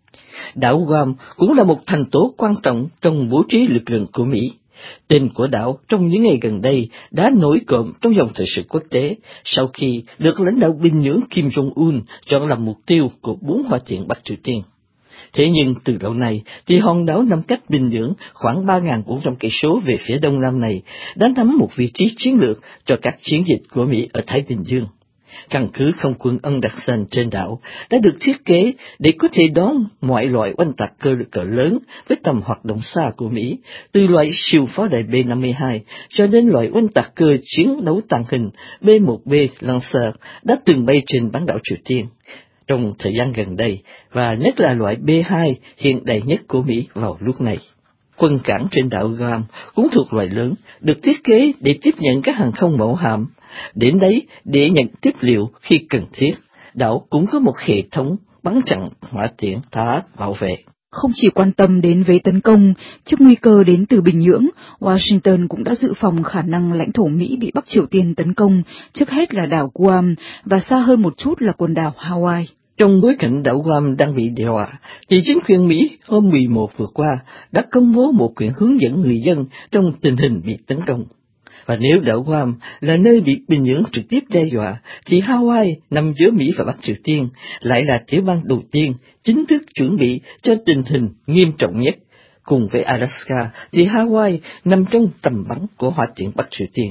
Đảo Guam cũng là một thành tố quan trọng trong bố trí lực lượng của Mỹ. Tên của đảo trong những ngày gần đây đã nổi cộm trong dòng thời sự quốc tế sau khi được lãnh đạo Bình Nhưỡng Kim Jong-un chọn làm mục tiêu của bốn hỏa tiễn Bắc Triều Tiên. Thế nhưng từ lâu nay thì hòn đảo nằm cách Bình Nhưỡng khoảng ba nghìn bốn trăm cây số về phía đông nam này đã nắm một vị trí chiến lược cho các chiến dịch của Mỹ ở Thái Bình Dương. Căn cứ không quân Anderson trên đảo đã được thiết kế để có thể đón mọi loại oanh tạc cơ cỡ lớn với tầm hoạt động xa của Mỹ, từ loại siêu pháo đài B năm mươi hai cho đến loại oanh tạc cơ chiến đấu tàng hình B một B Lancer đã từng bay trên bán đảo Triều Tiên trong thời gian gần đây, và nhất là loại B hai hiện đại nhất của Mỹ vào lúc này. Quân cảng trên đảo Guam cũng thuộc loại lớn, được thiết kế để tiếp nhận các hàng không mẫu hạm, đến đấy để nhận tiếp liệu khi cần thiết. Đảo cũng có một hệ thống bắn chặn hỏa tiễn thả bảo vệ. Không chỉ quan tâm đến vế tấn công, trước nguy cơ đến từ Bình Nhưỡng, Washington cũng đã dự phòng khả năng lãnh thổ Mỹ bị Bắc Triều Tiên tấn công, trước hết là đảo Guam và xa hơn một chút là quần đảo Hawaii. Trong bối cảnh đảo Guam đang bị đe dọa, thì chính quyền Mỹ hôm mười một vừa qua đã công bố một quyển hướng dẫn người dân trong tình hình bị tấn công. Và nếu đảo Guam là nơi bị Bình Nhưỡng trực tiếp đe dọa, thì Hawaii nằm giữa Mỹ và Bắc Triều Tiên lại là tiểu bang đầu tiên chính thức chuẩn bị cho tình hình nghiêm trọng nhất. Cùng với Alaska thì Hawaii nằm trong tầm bắn của hỏa tiễn Bắc Triều Tiên.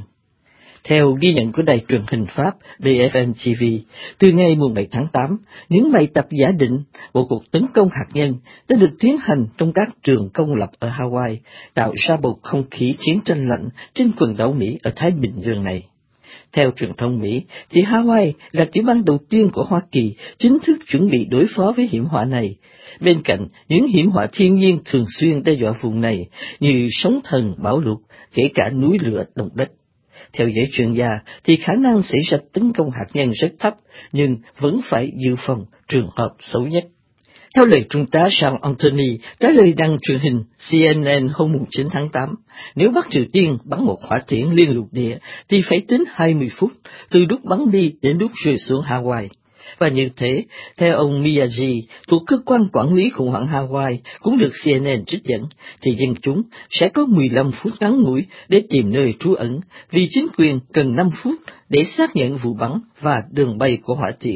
Theo ghi nhận của đài truyền hình Pháp B F M T V, từ ngày mùng bảy tháng tám, những bài tập giả định một cuộc tấn công hạt nhân đã được tiến hành trong các trường công lập ở Hawaii, tạo ra bầu không khí chiến tranh lạnh trên quần đảo Mỹ ở Thái Bình Dương này. Theo truyền thông Mỹ, thì Hawaii là tiểu bang đầu tiên của Hoa Kỳ chính thức chuẩn bị đối phó với hiểm họa này, bên cạnh những hiểm họa thiên nhiên thường xuyên đe dọa vùng này như sóng thần, bão lụt, kể cả núi lửa, động đất. Theo giới chuyên gia, thì khả năng xảy ra tấn công hạt nhân rất thấp, nhưng vẫn phải dự phòng trường hợp xấu nhất. Theo lời Trung tá Sean Anthony trả lời đăng truyền hình C N N hôm chín tháng tám, nếu Bắc Triều Tiên bắn một hỏa tiễn liên lục địa thì phải tính hai mươi phút từ lúc bắn đi đến lúc rơi xuống Hawaii. Và như thế, theo ông Miyagi, thuộc cơ quan quản lý khủng hoảng Hawaii, cũng được C N N trích dẫn, thì dân chúng sẽ có mười lăm phút ngắn ngủi để tìm nơi trú ẩn, vì chính quyền cần năm phút để xác nhận vụ bắn và đường bay của hỏa tiễn.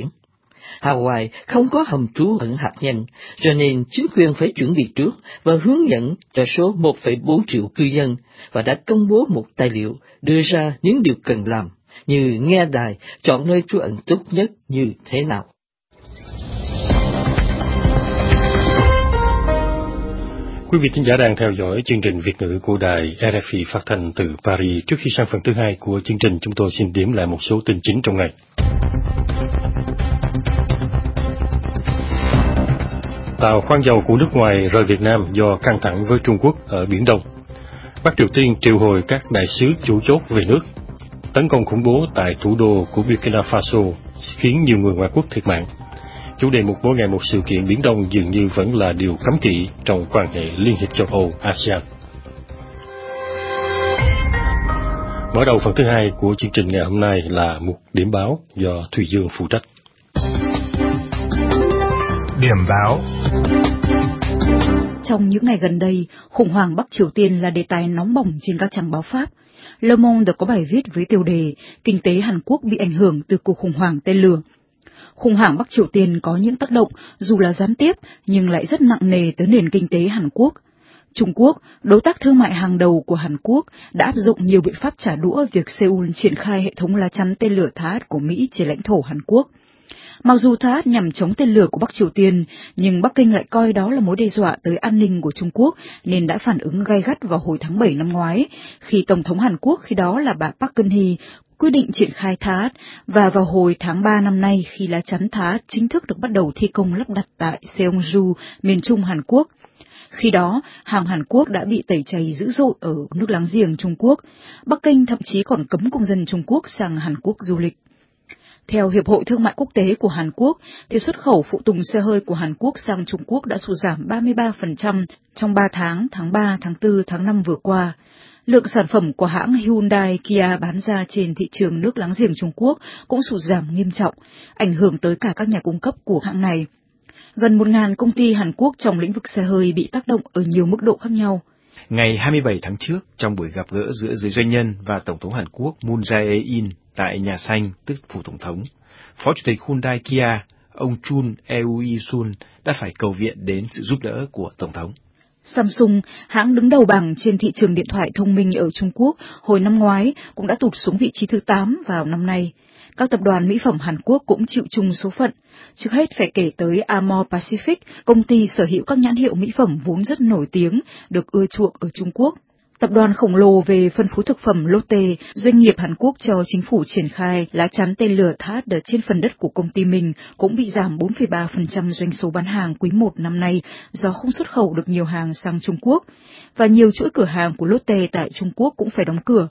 Hawaii không có hầm trú ẩn hạt nhân, cho nên chính quyền phải chuẩn bị trước và hướng dẫn cho số một phẩy bốn triệu cư dân, và đã công bố một tài liệu đưa ra những điều cần làm, như nghe đài, chọn nơi trú ẩn tốt nhất như thế nào. Quý vị thính giả đang theo dõi chương trình Việt ngữ của đài R F I phát thanh từ Paris. Trước khi sang phần thứ hai của chương trình, chúng tôi xin điểm lại một số tin chính trong ngày. Tàu khoan dầu của nước ngoài rời Việt Nam do căng thẳng với Trung Quốc ở Biển Đông. Bắc Triều Tiên triệu hồi các đại sứ chủ chốt về nước. Tấn công khủng bố tại thủ đô của Burkina Faso khiến nhiều người ngoại quốc thiệt mạng. Chủ đề mục mỗi ngày một sự kiện Biển Đông dường như vẫn là điều cấm kỵ trong quan hệ Liên hiệp châu Âu A S E A N. Mở đầu phần thứ hai của chương trình ngày hôm nay là một điểm báo do Thùy Dương phụ trách. Điểm báo. trong những ngày gần đây, khủng hoảng Bắc Triều Tiên là đề tài nóng bỏng trên các trang báo Pháp. Le Monde có bài viết với tiêu đề Kinh tế Hàn Quốc bị ảnh hưởng từ cuộc khủng hoảng tên lửa. Khủng hoảng Bắc Triều Tiên có những tác động dù là gián tiếp nhưng lại rất nặng nề tới nền kinh tế Hàn Quốc. Trung Quốc, đối tác thương mại hàng đầu của Hàn Quốc, đã áp dụng nhiều biện pháp trả đũa việc Seoul triển khai hệ thống lá chắn tên lửa THAAD của Mỹ trên lãnh thổ Hàn Quốc. Mặc dù THAAD nhằm chống tên lửa của Bắc Triều Tiên, nhưng Bắc Kinh lại coi đó là mối đe dọa tới an ninh của Trung Quốc nên đã phản ứng gay gắt vào hồi tháng bảy năm ngoái, khi Tổng thống Hàn Quốc khi đó là bà Park Geun-hye quyết định triển khai THAAD, và vào hồi tháng ba năm nay khi lá chắn THAAD chính thức được bắt đầu thi công lắp đặt tại Seongju, miền Trung Hàn Quốc. Khi đó, hàng Hàn Quốc đã bị tẩy chay dữ dội ở nước láng giềng Trung Quốc. Bắc Kinh thậm chí còn cấm công dân Trung Quốc sang Hàn Quốc du lịch. Theo Hiệp hội Thương mại Quốc tế của Hàn Quốc, thì xuất khẩu phụ tùng xe hơi của Hàn Quốc sang Trung Quốc đã sụt giảm ba mươi ba phần trăm trong ba tháng, tháng ba, tháng tư, tháng năm vừa qua. Lượng sản phẩm của hãng Hyundai, Kia bán ra trên thị trường nước láng giềng Trung Quốc cũng sụt giảm nghiêm trọng, ảnh hưởng tới cả các nhà cung cấp của hãng này. Gần một nghìn công ty Hàn Quốc trong lĩnh vực xe hơi bị tác động ở nhiều mức độ khác nhau. Ngày hai mươi bảy tháng trước, trong buổi gặp gỡ giữa giới doanh nhân và Tổng thống Hàn Quốc Moon Jae-in tại Nhà Xanh, tức Phủ Tổng thống, Phó Chủ tịch Hyundai Kia, ông Chun Eui-sun đã phải cầu viện đến sự giúp đỡ của Tổng thống. Samsung, hãng đứng đầu bảng trên thị trường điện thoại thông minh ở Trung Quốc, hồi năm ngoái cũng đã tụt xuống vị trí thứ tám vào năm nay. Các tập đoàn mỹ phẩm Hàn Quốc cũng chịu chung số phận. Trước hết phải kể tới Amore Pacific, công ty sở hữu các nhãn hiệu mỹ phẩm vốn rất nổi tiếng, được ưa chuộng ở Trung Quốc. Tập đoàn khổng lồ về phân phối thực phẩm Lotte, doanh nghiệp Hàn Quốc cho chính phủ triển khai lá chắn tên lửa THAAD trên phần đất của công ty mình, cũng bị giảm bốn phẩy ba phần trăm doanh số bán hàng quý một năm nay do không xuất khẩu được nhiều hàng sang Trung Quốc, và nhiều chuỗi cửa hàng của Lotte tại Trung Quốc cũng phải đóng cửa.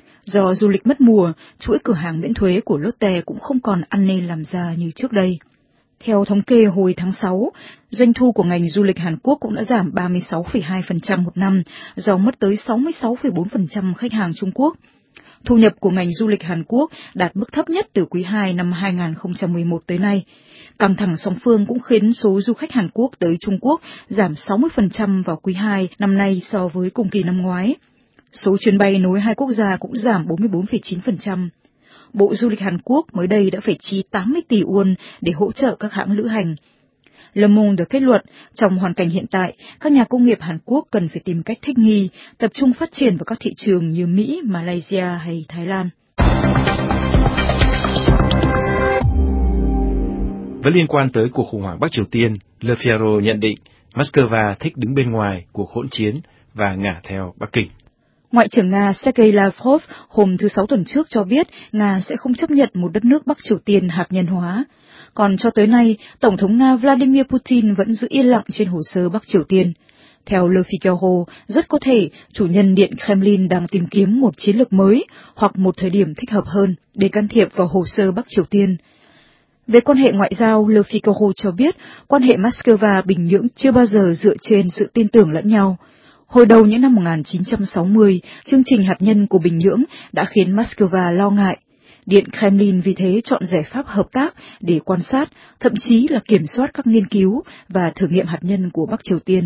Do du lịch mất mùa, chuỗi cửa hàng miễn thuế của Lotte cũng không còn ăn nên làm ra như trước đây. Theo thống kê hồi tháng sáu, doanh thu của ngành du lịch Hàn Quốc cũng đã giảm ba mươi sáu phẩy hai phần trăm một năm do mất tới sáu mươi sáu phẩy bốn phần trăm khách hàng Trung Quốc. Thu nhập của ngành du lịch Hàn Quốc đạt mức thấp nhất từ quý hai năm hai nghìn không trăm mười một tới nay. Căng thẳng song phương cũng khiến số du khách Hàn Quốc tới Trung Quốc giảm sáu mươi phần trăm vào quý hai năm nay so với cùng kỳ năm ngoái. Số chuyến bay nối hai quốc gia cũng giảm bốn mươi bốn phẩy chín phần trăm. Bộ Du lịch Hàn Quốc mới đây đã phải chi tám mươi tỷ won để hỗ trợ các hãng lữ hành. Le Monde được kết luận, trong hoàn cảnh hiện tại, các nhà công nghiệp Hàn Quốc cần phải tìm cách thích nghi, tập trung phát triển vào các thị trường như Mỹ, Malaysia hay Thái Lan. Vẫn liên quan tới cuộc khủng hoảng Bắc Triều Tiên, Le Figaro nhận định Moscow thích đứng bên ngoài cuộc hỗn chiến và ngả theo Bắc Kinh. Ngoại trưởng Nga Sergei Lavrov hôm thứ Sáu tuần trước cho biết Nga sẽ không chấp nhận một đất nước Bắc Triều Tiên hạt nhân hóa. Còn cho tới nay, Tổng thống Nga Vladimir Putin vẫn giữ yên lặng trên hồ sơ Bắc Triều Tiên. Theo Le Figaro, rất có thể chủ nhân Điện Kremlin đang tìm kiếm một chiến lược mới hoặc một thời điểm thích hợp hơn để can thiệp vào hồ sơ Bắc Triều Tiên. Về quan hệ ngoại giao, Le Figaro cho biết quan hệ Moscow-Bình Nhưỡng chưa bao giờ dựa trên sự tin tưởng lẫn nhau. Hồi đầu những năm một nghìn chín trăm sáu mươi, chương trình hạt nhân của Bình Nhưỡng đã khiến Moscow lo ngại. Điện Kremlin vì thế chọn giải pháp hợp tác để quan sát, thậm chí là kiểm soát các nghiên cứu và thử nghiệm hạt nhân của Bắc Triều Tiên.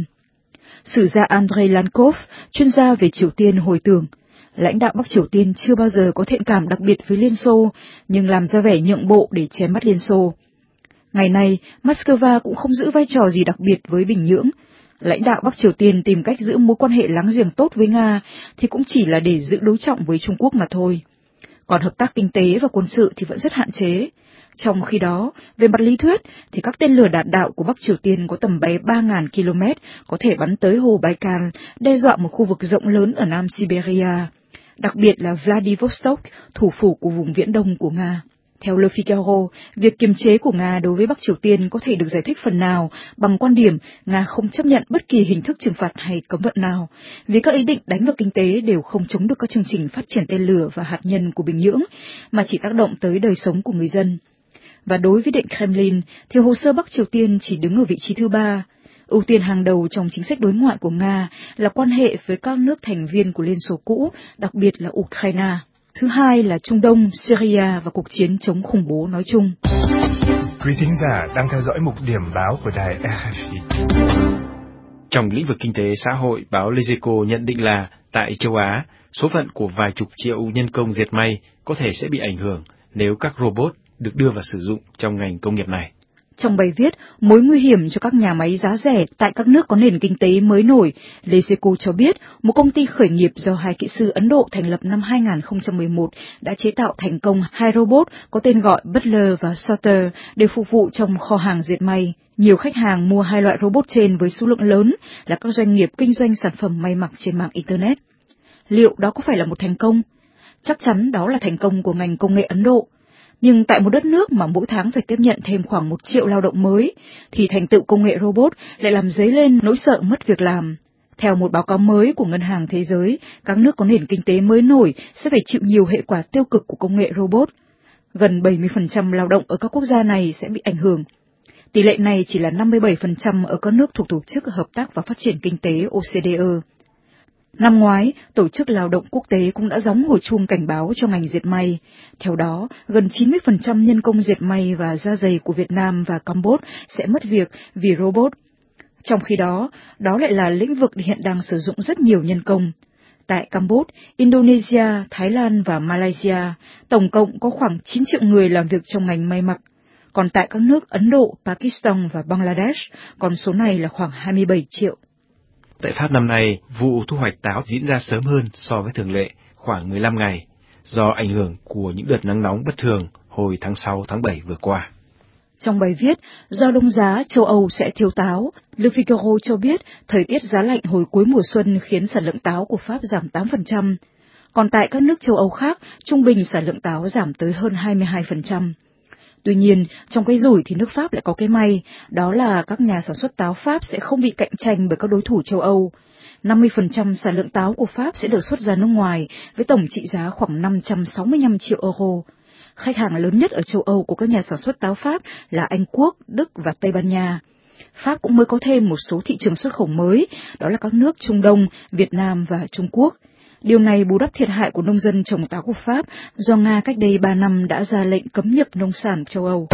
Sử gia Andrei Lankov, chuyên gia về Triều Tiên hồi tưởng, lãnh đạo Bắc Triều Tiên chưa bao giờ có thiện cảm đặc biệt với Liên Xô, nhưng làm ra vẻ nhượng bộ để che mắt Liên Xô. Ngày nay, Moscow cũng không giữ vai trò gì đặc biệt với Bình Nhưỡng. Lãnh đạo Bắc Triều Tiên tìm cách giữ mối quan hệ láng giềng tốt với Nga thì cũng chỉ là để giữ đối trọng với Trung Quốc mà thôi. Còn hợp tác kinh tế và quân sự thì vẫn rất hạn chế. Trong khi đó, về mặt lý thuyết thì các tên lửa đạn đạo của Bắc Triều Tiên có tầm bay ba nghìn ki lô mét, có thể bắn tới hồ Baikal, đe dọa một khu vực rộng lớn ở Nam Siberia, đặc biệt là Vladivostok, thủ phủ của vùng Viễn Đông của Nga. Theo Le Figaro, việc kiềm chế của Nga đối với Bắc Triều Tiên có thể được giải thích phần nào bằng quan điểm Nga không chấp nhận bất kỳ hình thức trừng phạt hay cấm vận nào, vì các ý định đánh vào kinh tế đều không chống được các chương trình phát triển tên lửa và hạt nhân của Bình Nhưỡng, mà chỉ tác động tới đời sống của người dân. Và đối với Điện Kremlin, thì hồ sơ Bắc Triều Tiên chỉ đứng ở vị trí thứ ba. Ưu tiên hàng đầu trong chính sách đối ngoại của Nga là quan hệ với các nước thành viên của Liên Xô cũ, đặc biệt là Ukraine. Thứ hai là Trung Đông, Syria và cuộc chiến chống khủng bố nói chung. Quý thính giả đang theo dõi mục điểm báo của đài rờ ép i. Trong lĩnh vực kinh tế xã hội, báo Les Echos nhận định là tại châu Á, số phận của vài chục triệu nhân công dệt may có thể sẽ bị ảnh hưởng nếu các robot được đưa vào sử dụng trong ngành công nghiệp này. Trong bài viết Mối nguy hiểm cho các nhà máy giá rẻ tại các nước có nền kinh tế mới nổi, Les Echos cho biết một công ty khởi nghiệp do hai kỹ sư Ấn Độ thành lập năm hai nghìn không trăm mười một đã chế tạo thành công hai robot có tên gọi Butler và Sorter để phục vụ trong kho hàng dệt may. Nhiều khách hàng mua hai loại robot trên với số lượng lớn là các doanh nghiệp kinh doanh sản phẩm may mặc trên mạng Internet. Liệu đó có phải là một thành công? Chắc chắn đó là thành công của ngành công nghệ Ấn Độ. Nhưng tại một đất nước mà mỗi tháng phải tiếp nhận thêm khoảng một triệu lao động mới, thì thành tựu công nghệ robot lại làm dấy lên nỗi sợ mất việc làm. Theo một báo cáo mới của Ngân hàng Thế giới, các nước có nền kinh tế mới nổi sẽ phải chịu nhiều hệ quả tiêu cực của công nghệ robot. Gần bảy mươi phần trăm lao động ở các quốc gia này sẽ bị ảnh hưởng. Tỷ lệ này chỉ là năm mươi bảy phần trăm ở các nước thuộc Tổ chức Hợp tác và Phát triển Kinh tế O C D E. Năm ngoái, Tổ chức Lao động Quốc tế cũng đã gióng hồi chuông cảnh báo cho ngành dệt may. Theo đó, gần chín mươi phần trăm nhân công dệt may và da giày của Việt Nam và Campuchia sẽ mất việc vì robot. Trong khi đó, đó lại là lĩnh vực hiện đang sử dụng rất nhiều nhân công. Tại Campuchia, Indonesia, Thái Lan và Malaysia, tổng cộng có khoảng chín triệu người làm việc trong ngành may mặc. Còn tại các nước Ấn Độ, Pakistan và Bangladesh, con số này là khoảng hai mươi bảy triệu. Tại Pháp năm nay, vụ thu hoạch táo diễn ra sớm hơn so với thường lệ, khoảng mười lăm ngày, do ảnh hưởng của những đợt nắng nóng bất thường hồi tháng sáu, tháng bảy vừa qua. Trong bài viết, do đông giá, châu Âu sẽ thiếu táo, Le Figaro cho biết thời tiết giá lạnh hồi cuối mùa xuân khiến sản lượng táo của Pháp giảm tám phần trăm. Còn tại các nước châu Âu khác, trung bình sản lượng táo giảm tới hơn hai mươi hai phần trăm. Tuy nhiên, trong cái rủi thì nước Pháp lại có cái may, đó là các nhà sản xuất táo Pháp sẽ không bị cạnh tranh bởi các đối thủ châu Âu. năm mươi phần trăm sản lượng táo của Pháp sẽ được xuất ra nước ngoài, với tổng trị giá khoảng năm trăm sáu mươi lăm triệu euro. Khách hàng lớn nhất ở châu Âu của các nhà sản xuất táo Pháp là Anh Quốc, Đức và Tây Ban Nha. Pháp cũng mới có thêm một số thị trường xuất khẩu mới, đó là các nước Trung Đông, Việt Nam và Trung Quốc. Điều này bù đắp thiệt hại của nông dân trồng táo của Pháp do Nga cách đây ba năm đã ra lệnh cấm nhập nông sản châu Âu.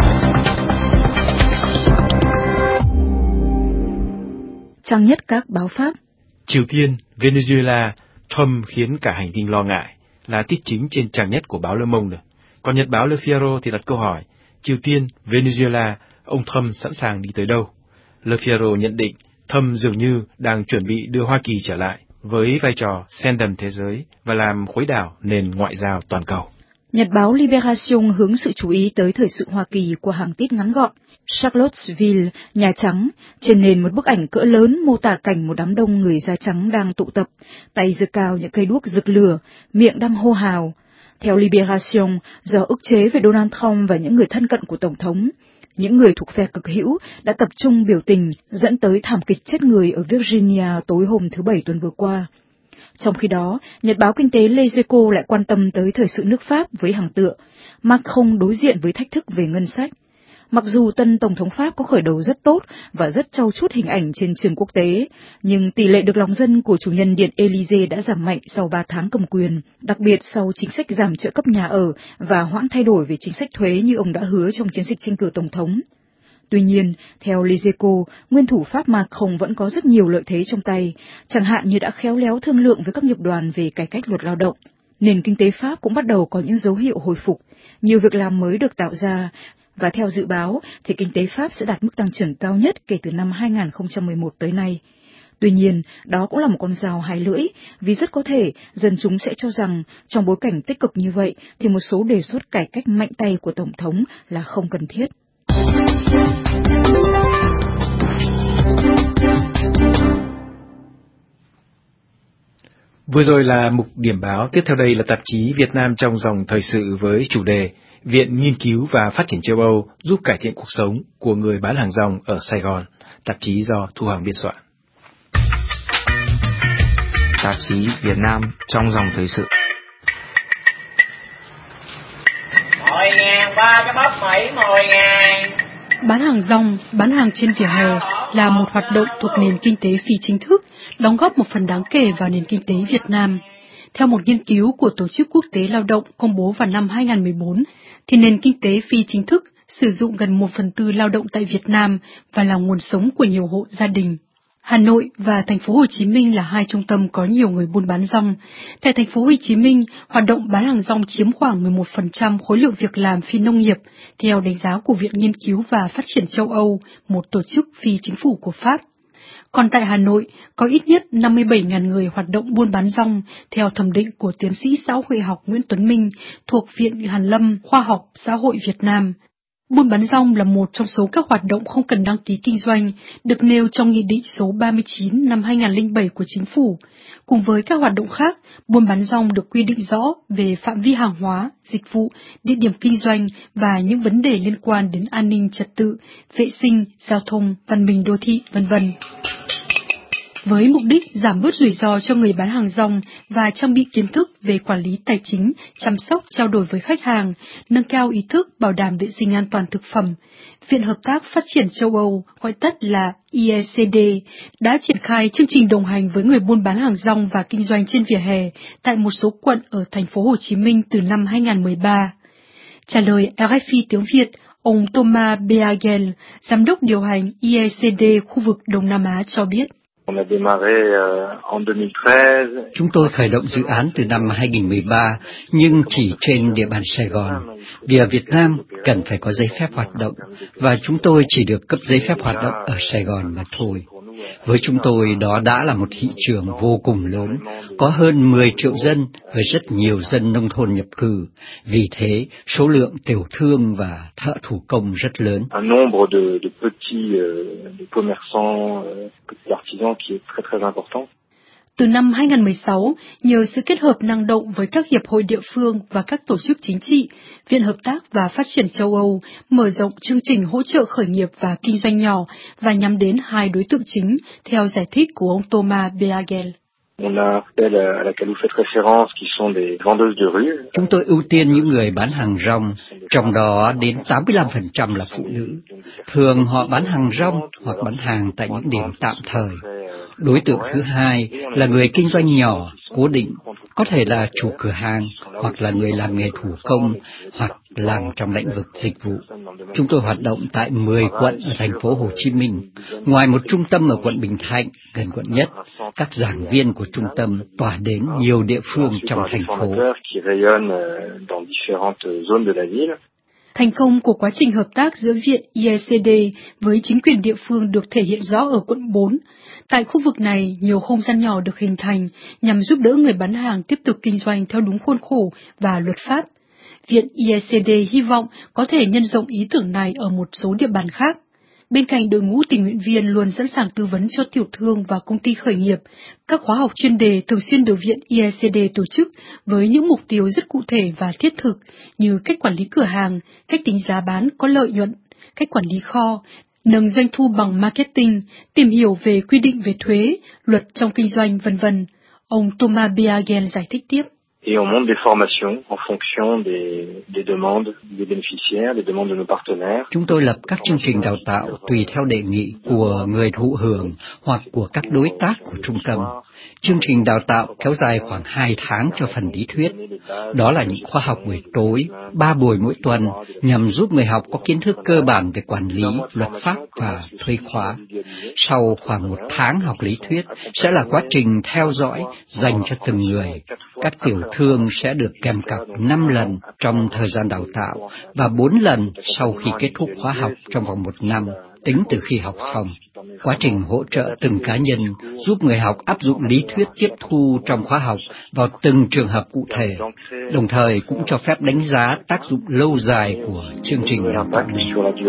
Trang nhất các báo Pháp. Triều Tiên, Venezuela, Trump khiến cả hành tinh lo ngại, là tít chính trên trang nhất của báo Le Monde. Còn nhật báo Le Figaro thì đặt câu hỏi, Triều Tiên, Venezuela, ông Trump sẵn sàng đi tới đâu? Le Figaro nhận định, Trump dường như đang chuẩn bị đưa Hoa Kỳ trở lại với vai trò sen đầm thế giới và làm khuấy đảo nền ngoại giao toàn cầu. Nhật báo Libération hướng sự chú ý tới thời sự Hoa Kỳ qua hàng tít ngắn gọn. Charlottesville, Nhà Trắng, trên nền một bức ảnh cỡ lớn mô tả cảnh một đám đông người da trắng đang tụ tập, tay giơ cao những cây đuốc rực lửa, miệng đang hô hào. Theo Libération, do ức chế về Donald Trump và những người thân cận của Tổng thống, những người thuộc phe cực hữu đã tập trung biểu tình dẫn tới thảm kịch chết người ở Virginia tối hôm thứ Bảy tuần vừa qua. Trong khi đó, nhật báo kinh tế Les Echos lại quan tâm tới thời sự nước Pháp với hàng tựa, Macron đối diện với thách thức về ngân sách. Mặc dù tân Tổng thống Pháp có khởi đầu rất tốt và rất trau chuốt hình ảnh trên trường quốc tế, nhưng tỷ lệ được lòng dân của chủ nhân Điện Élysée đã giảm mạnh sau ba tháng cầm quyền, đặc biệt sau chính sách giảm trợ cấp nhà ở và hoãn thay đổi về chính sách thuế như ông đã hứa trong chiến dịch tranh cử Tổng thống. Tuy nhiên, theo Les Echos, nguyên thủ Pháp Macron vẫn có rất nhiều lợi thế trong tay, chẳng hạn như đã khéo léo thương lượng với các nghiệp đoàn về cải cách luật lao động. Nền kinh tế Pháp cũng bắt đầu có những dấu hiệu hồi phục, nhiều việc làm mới được tạo ra, và theo dự báo thì kinh tế Pháp sẽ đạt mức tăng trưởng cao nhất kể từ năm hai nghìn không trăm mười một tới nay. Tuy nhiên, đó cũng là một con dao hai lưỡi, vì rất có thể dân chúng sẽ cho rằng trong bối cảnh tích cực như vậy thì một số đề xuất cải cách mạnh tay của Tổng thống là không cần thiết. Vừa rồi là mục điểm báo, tiếp theo đây là tạp chí Việt Nam trong dòng thời sự với chủ đề Viện Nghiên cứu và Phát triển châu Âu giúp cải thiện cuộc sống của người bán hàng rong ở Sài Gòn, tạp chí do Thu Hoàng biên soạn. Tạp chí Việt Nam trong dòng thời sự. mười ngàn ba cái bắp Mỹ mười ngàn. Bán hàng rong, bán hàng trên vỉa hè là một hoạt động thuộc nền kinh tế phi chính thức, đóng góp một phần đáng kể vào nền kinh tế Việt Nam. Theo một nghiên cứu của Tổ chức Quốc tế Lao động công bố vào năm hai nghìn không trăm mười bốn, thì nền kinh tế phi chính thức sử dụng gần một phần tư lao động tại Việt Nam và là nguồn sống của nhiều hộ gia đình. Hà Nội và thành phố Hồ Chí Minh là hai trung tâm có nhiều người buôn bán rong. Tại thành phố Hồ Chí Minh, hoạt động bán hàng rong chiếm khoảng mười một phần trăm khối lượng việc làm phi nông nghiệp, theo đánh giá của Viện Nghiên cứu và Phát triển châu Âu, một tổ chức phi chính phủ của Pháp. Còn tại Hà Nội, có ít nhất năm mươi bảy nghìn người hoạt động buôn bán rong, theo thẩm định của tiến sĩ xã hội học Nguyễn Tuấn Minh thuộc Viện Hàn Lâm Khoa học Xã hội Việt Nam. Buôn bán rong là một trong số các hoạt động không cần đăng ký kinh doanh, được nêu trong Nghị định số ba mươi chín năm hai nghìn không trăm lẻ bảy của Chính phủ. Cùng với các hoạt động khác, buôn bán rong được quy định rõ về phạm vi hàng hóa, dịch vụ, địa điểm kinh doanh và những vấn đề liên quan đến an ninh trật tự, vệ sinh, giao thông, văn minh đô thị, vân vân. Với mục đích giảm bớt rủi ro cho người bán hàng rong và trang bị kiến thức về quản lý tài chính, chăm sóc trao đổi với khách hàng, nâng cao ý thức bảo đảm vệ sinh an toàn thực phẩm, Viện Hợp tác Phát triển châu Âu, gọi tắt là E A C D, đã triển khai chương trình đồng hành với người buôn bán hàng rong và kinh doanh trên vỉa hè tại một số quận ở thành phố Hồ Chí Minh từ năm hai nghìn không trăm mười ba. Trả lời R F I tiếng Việt, ông Thomas Beagel, giám đốc điều hành E A C D khu vực Đông Nam Á cho biết. Chúng tôi khởi động dự án từ năm hai nghìn không trăm mười ba, nhưng chỉ trên địa bàn Sài Gòn. Vì ở Việt Nam cần phải có giấy phép hoạt động, và chúng tôi chỉ được cấp giấy phép hoạt động ở Sài Gòn mà thôi. Với chúng tôi, đó đã là một thị trường vô cùng lớn, có hơn mười triệu dân với rất nhiều dân nông thôn nhập cư. Vì thế, số lượng tiểu thương và thợ thủ công rất lớn. Từ năm hai nghìn không trăm mười sáu, nhờ sự kết hợp năng động với các hiệp hội địa phương và các tổ chức chính trị, Viện Hợp tác và Phát triển châu Âu mở rộng chương trình hỗ trợ khởi nghiệp và kinh doanh nhỏ và nhắm đến hai đối tượng chính, theo giải thích của ông Thomas Beagel. Chúng tôi ưu tiên những người bán hàng rong, trong đó đến tám mươi lăm phần trăm là phụ nữ. Thường họ bán hàng rong hoặc bán hàng tại những điểm tạm thời. Đối tượng thứ hai là người kinh doanh nhỏ, cố định, có thể là chủ cửa hàng, hoặc là người làm nghề thủ công, hoặc làm trong lĩnh vực dịch vụ. Chúng tôi hoạt động tại mười quận ở thành phố Hồ Chí Minh. Ngoài một trung tâm ở quận Bình Thạnh, gần quận Nhất, các giảng viên của trung tâm tỏa đến nhiều địa phương trong thành phố. Thành công của quá trình hợp tác giữa Viện E A C D với chính quyền địa phương được thể hiện rõ ở quận bốn. Tại khu vực này, nhiều không gian nhỏ được hình thành nhằm giúp đỡ người bán hàng tiếp tục kinh doanh theo đúng khuôn khổ và luật pháp. Viện E A C D hy vọng có thể nhân rộng ý tưởng này ở một số địa bàn khác. Bên cạnh đội ngũ tình nguyện viên luôn sẵn sàng tư vấn cho tiểu thương và công ty khởi nghiệp, các khóa học chuyên đề thường xuyên được Viện E A C D tổ chức với những mục tiêu rất cụ thể và thiết thực như cách quản lý cửa hàng, cách tính giá bán có lợi nhuận, cách quản lý kho, nâng doanh thu bằng marketing, tìm hiểu về quy định về thuế, luật trong kinh doanh, vân vân. Ông Thomas Beagel giải thích tiếp. Et on monte des formations en fonction des, des demandes des bénéficiaires, des demandes de nos partenaires. Chúng tôi lập các chương trình đào tạo tùy theo đề nghị của người thụ hưởng hoặc của các đối tác của trung tâm. Chương trình đào tạo kéo dài khoảng hai tháng cho phần lý thuyết. Đó là những khóa học buổi tối, ba buổi mỗi tuần, nhằm giúp người học có kiến thức cơ bản về quản lý, luật pháp và thuế khóa. Sau khoảng một tháng học lý thuyết, sẽ là quá trình theo dõi dành cho từng người. Các tiểu thương sẽ được kèm cặp năm lần trong thời gian đào tạo và bốn lần sau khi kết thúc khóa học trong vòng một năm, tính từ khi học xong. Quá trình hỗ trợ từng cá nhân giúp người học áp dụng lý thuyết tiếp thu trong khóa học vào từng trường hợp cụ thể, đồng thời cũng cho phép đánh giá tác dụng lâu dài của chương trình đào tạo này.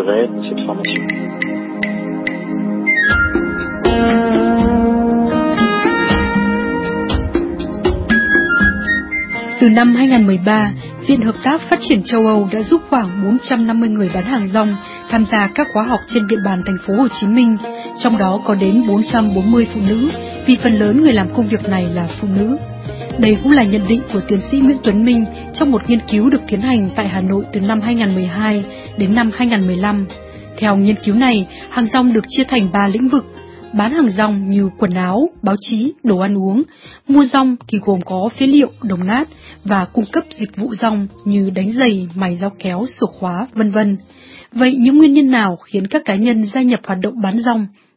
Từ năm hai nghìn không trăm mười ba, Viện Hợp tác Phát triển châu Âu đã giúp khoảng bốn trăm năm mươi người bán hàng rong tham gia các khóa học trên địa bàn thành phố Hồ Chí Minh, trong đó có đến bốn trăm bốn mươi phụ nữ, vì phần lớn người làm công việc này là phụ nữ. Đây cũng là nhận định của tiến sĩ Nguyễn Tuấn Minh trong một nghiên cứu được tiến hành tại Hà Nội từ năm hai nghìn không trăm mười hai đến năm hai nghìn không trăm mười lăm. Theo nghiên cứu này, hàng rong được chia thành ba lĩnh vực. Bán hàng rong như quần áo, báo chí, đồ ăn uống. Mua rong thì gồm có phế liệu, đồng nát và cung cấp dịch vụ rong như đánh giày, mài dao kéo, sổ khóa, vân vân. Vậy những nguyên nhân nào khiến các cá nhân gia nhập hoạt động bán rong?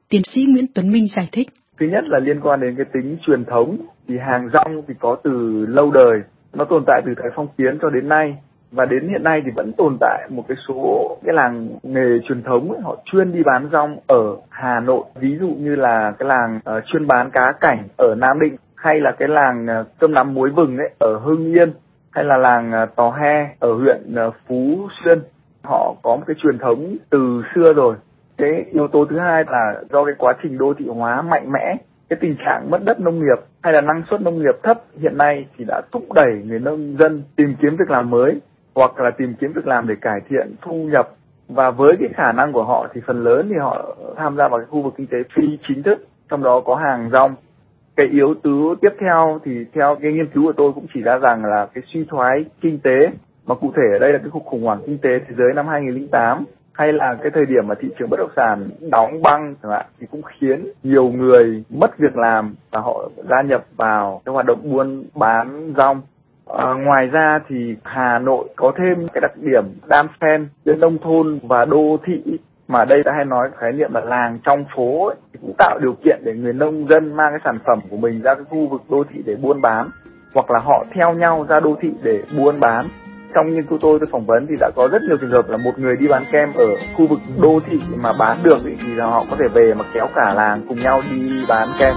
Tiến sĩ Nguyễn Tuấn Minh giải thích. Thứ nhất là liên quan đến cái tính truyền thống, thì hàng rong thì có từ lâu đời, nó tồn tại từ thời phong kiến cho đến nay. Và đến hiện nay thì vẫn tồn tại một cái số cái làng nghề truyền thống ấy, họ chuyên đi bán rong ở Hà Nội. Ví dụ như là cái làng uh, chuyên bán cá cảnh ở Nam Định, hay là cái làng uh, cơm nắm muối vừng ấy ở Hưng Yên, hay là làng uh, Tò He ở huyện uh, Phú Xuyên. Họ có một cái truyền thống từ xưa rồi. Cái yếu tố thứ hai là do cái quá trình đô thị hóa mạnh mẽ, cái tình trạng mất đất nông nghiệp hay là năng suất nông nghiệp thấp hiện nay thì đã thúc đẩy người nông dân tìm kiếm việc làm mới, hoặc là tìm kiếm việc làm để cải thiện thu nhập. Và với cái khả năng của họ thì phần lớn thì họ tham gia vào cái khu vực kinh tế phi chính thức, trong đó có hàng rong. Cái yếu tố tiếp theo thì theo cái nghiên cứu của tôi cũng chỉ ra rằng là cái suy thoái kinh tế, mà cụ thể ở đây là cái cuộc khủng hoảng kinh tế thế giới năm hai nghìn không trăm lẻ tám, hay là cái thời điểm mà thị trường bất động sản đóng băng chẳng hạn, thì cũng khiến nhiều người mất việc làm và họ gia nhập vào cái hoạt động buôn bán rong. À, ngoài ra thì Hà Nội có thêm cái đặc điểm đan xen giữa nông thôn và đô thị, mà đây ta hay nói khái niệm là làng trong phố ấy, thì cũng tạo điều kiện để người nông dân mang cái sản phẩm của mình ra cái khu vực đô thị để buôn bán, hoặc là họ theo nhau ra đô thị để buôn bán. Trong nghiên cứu tôi tôi phỏng vấn thì đã có rất nhiều trường hợp là một người đi bán kem ở khu vực đô thị mà bán được thì, thì là họ có thể về mà kéo cả làng cùng nhau đi bán kem.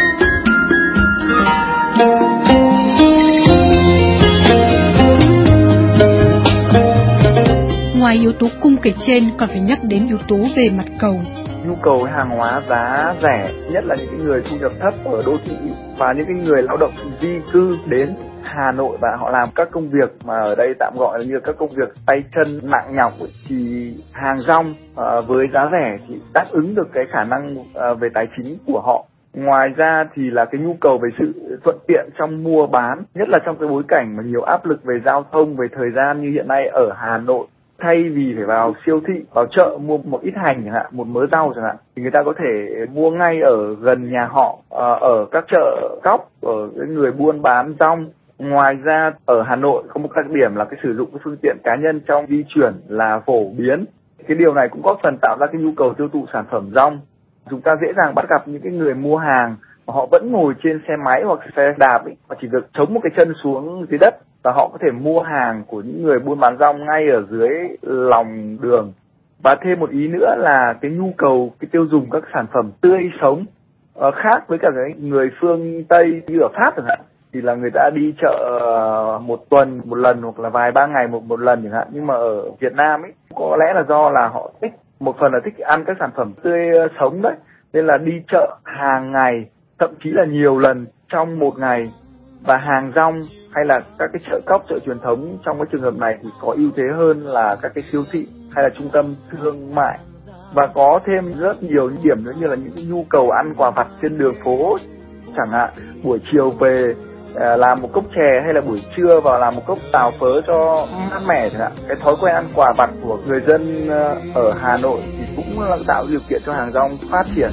Ngoài yếu tố cung kể trên, còn phải nhắc đến yếu tố về mặt cầu. Nhu cầu hàng hóa giá rẻ, nhất là những cái người thu nhập thấp ở đô thị và những cái người lao động di cư đến Hà Nội và họ làm các công việc mà ở đây tạm gọi là như các công việc tay chân nặng nhọc ấy, thì hàng rong uh, với giá rẻ thì đáp ứng được cái khả năng uh, về tài chính của họ. Ngoài ra thì là cái nhu cầu về sự thuận tiện trong mua bán, nhất là trong cái bối cảnh mà nhiều áp lực về giao thông, về thời gian như hiện nay ở Hà Nội. Thay vì phải vào siêu thị, vào chợ mua một ít hành chẳng hạn, một mớ rau chẳng hạn, thì người ta có thể mua ngay ở gần nhà họ, ở các chợ cóc, ở cái người buôn bán rong. Ngoài ra ở Hà Nội có một đặc điểm là cái sử dụng cái phương tiện cá nhân trong di chuyển là phổ biến. Cái điều này cũng góp phần tạo ra cái nhu cầu tiêu thụ sản phẩm rong. Chúng ta dễ dàng bắt gặp những cái người mua hàng mà họ vẫn ngồi trên xe máy hoặc xe đạp ấy, họ chỉ việc chống một cái chân xuống dưới đất và họ có thể mua hàng của những người buôn bán rong ngay ở dưới lòng đường. Và thêm một ý nữa là cái nhu cầu cái tiêu dùng các sản phẩm tươi sống uh, khác với cả cái người phương Tây như ở Pháp chẳng hạn, thì là người ta đi chợ một tuần một lần hoặc là vài ba ngày một một lần chẳng hạn. Nhưng mà ở Việt Nam ấy có lẽ là do là họ thích, một phần là thích ăn các sản phẩm tươi sống đấy, nên là đi chợ hàng ngày, thậm chí là nhiều lần trong một ngày. Và hàng rong hay là các cái chợ cóc, chợ truyền thống trong cái trường hợp này thì có ưu thế hơn là các cái siêu thị hay là trung tâm thương mại. Và có thêm rất nhiều những điểm nữa như là những nhu cầu ăn quà vặt trên đường phố, chẳng hạn buổi chiều về làm một cốc chè hay là buổi trưa vào làm một cốc tàu phớ cho mát mẻ chẳng hạn. Cái thói quen ăn quà vặt của người dân ở Hà Nội thì cũng là tạo điều kiện cho hàng rong phát triển.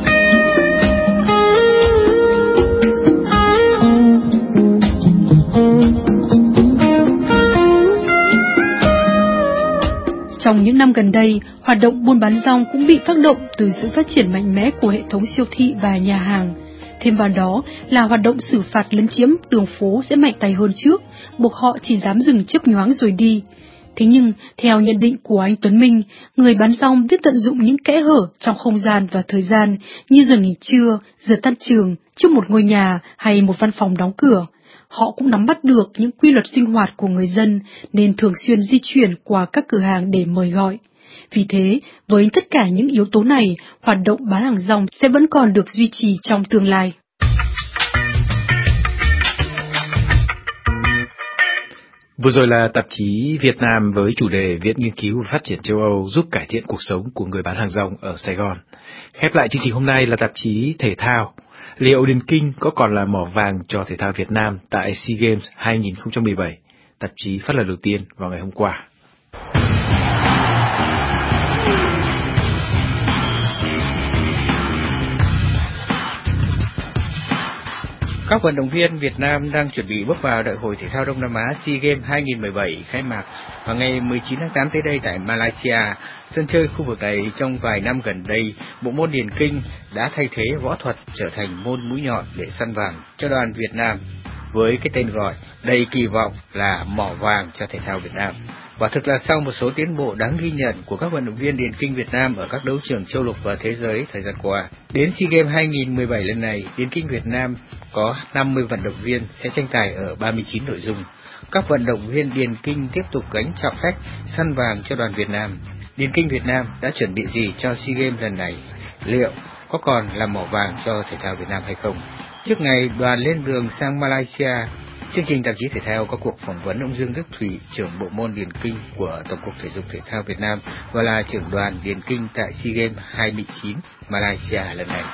Trong những năm gần đây, hoạt động buôn bán rong cũng bị tác động từ sự phát triển mạnh mẽ của hệ thống siêu thị và nhà hàng. Thêm vào đó là hoạt động xử phạt lấn chiếm đường phố sẽ mạnh tay hơn trước, buộc họ chỉ dám dừng chớp nhoáng rồi đi. Thế nhưng, theo nhận định của anh Tuấn Minh, người bán rong biết tận dụng những kẽ hở trong không gian và thời gian như giờ nghỉ trưa, giờ tan trường, trước một ngôi nhà hay một văn phòng đóng cửa. Họ cũng nắm bắt được những quy luật sinh hoạt của người dân nên thường xuyên di chuyển qua các cửa hàng để mời gọi. Vì thế, với tất cả những yếu tố này, hoạt động bán hàng rong sẽ vẫn còn được duy trì trong tương lai. Vừa rồi là tạp chí Việt Nam với chủ đề Viện Nghiên cứu và Phát triển châu Âu giúp cải thiện cuộc sống của người bán hàng rong ở Sài Gòn. Khép lại chương trình hôm nay là tạp chí Thể thao. Liệu điền kinh có còn là mỏ vàng cho thể thao Việt Nam tại SEA Games hai không một bảy? Tạp chí phát lần đầu tiên vào ngày hôm qua. Các vận động viên Việt Nam đang chuẩn bị bước vào Đại hội thể thao Đông Nam Á SEA Games hai không một bảy khai mạc vào ngày mười chín tháng tám tới đây tại Malaysia. Sân chơi khu vực này trong vài năm gần đây, bộ môn điền kinh đã thay thế võ thuật trở thành môn mũi nhọn để săn vàng cho đoàn Việt Nam, với cái tên gọi đầy kỳ vọng là mỏ vàng cho thể thao Việt Nam. Quả thực là sau một số tiến bộ đáng ghi nhận của các vận động viên điền kinh Việt Nam ở các đấu trường châu lục và thế giới thời gian qua, đến SEA Games hai không một bảy lần này, điền kinh Việt Nam có năm mươi vận động viên sẽ tranh tài ở ba mươi chín nội dung. Các vận động viên điền kinh tiếp tục gánh trọng trách săn vàng cho đoàn Việt Nam. Điền kinh Việt Nam đã chuẩn bị gì cho SEA Games lần này? Liệu có còn là mỏ vàng cho thể thao Việt Nam hay không? Trước ngày đoàn lên đường sang Malaysia, chương trình tạp chí thể thao có cuộc phỏng vấn ông Dương Đức Thủy, trưởng bộ môn điền kinh của Tổng cục Thể dục Thể thao Việt Nam và là trưởng đoàn điền kinh tại SEA Games hai mươi chín Malaysia lần này.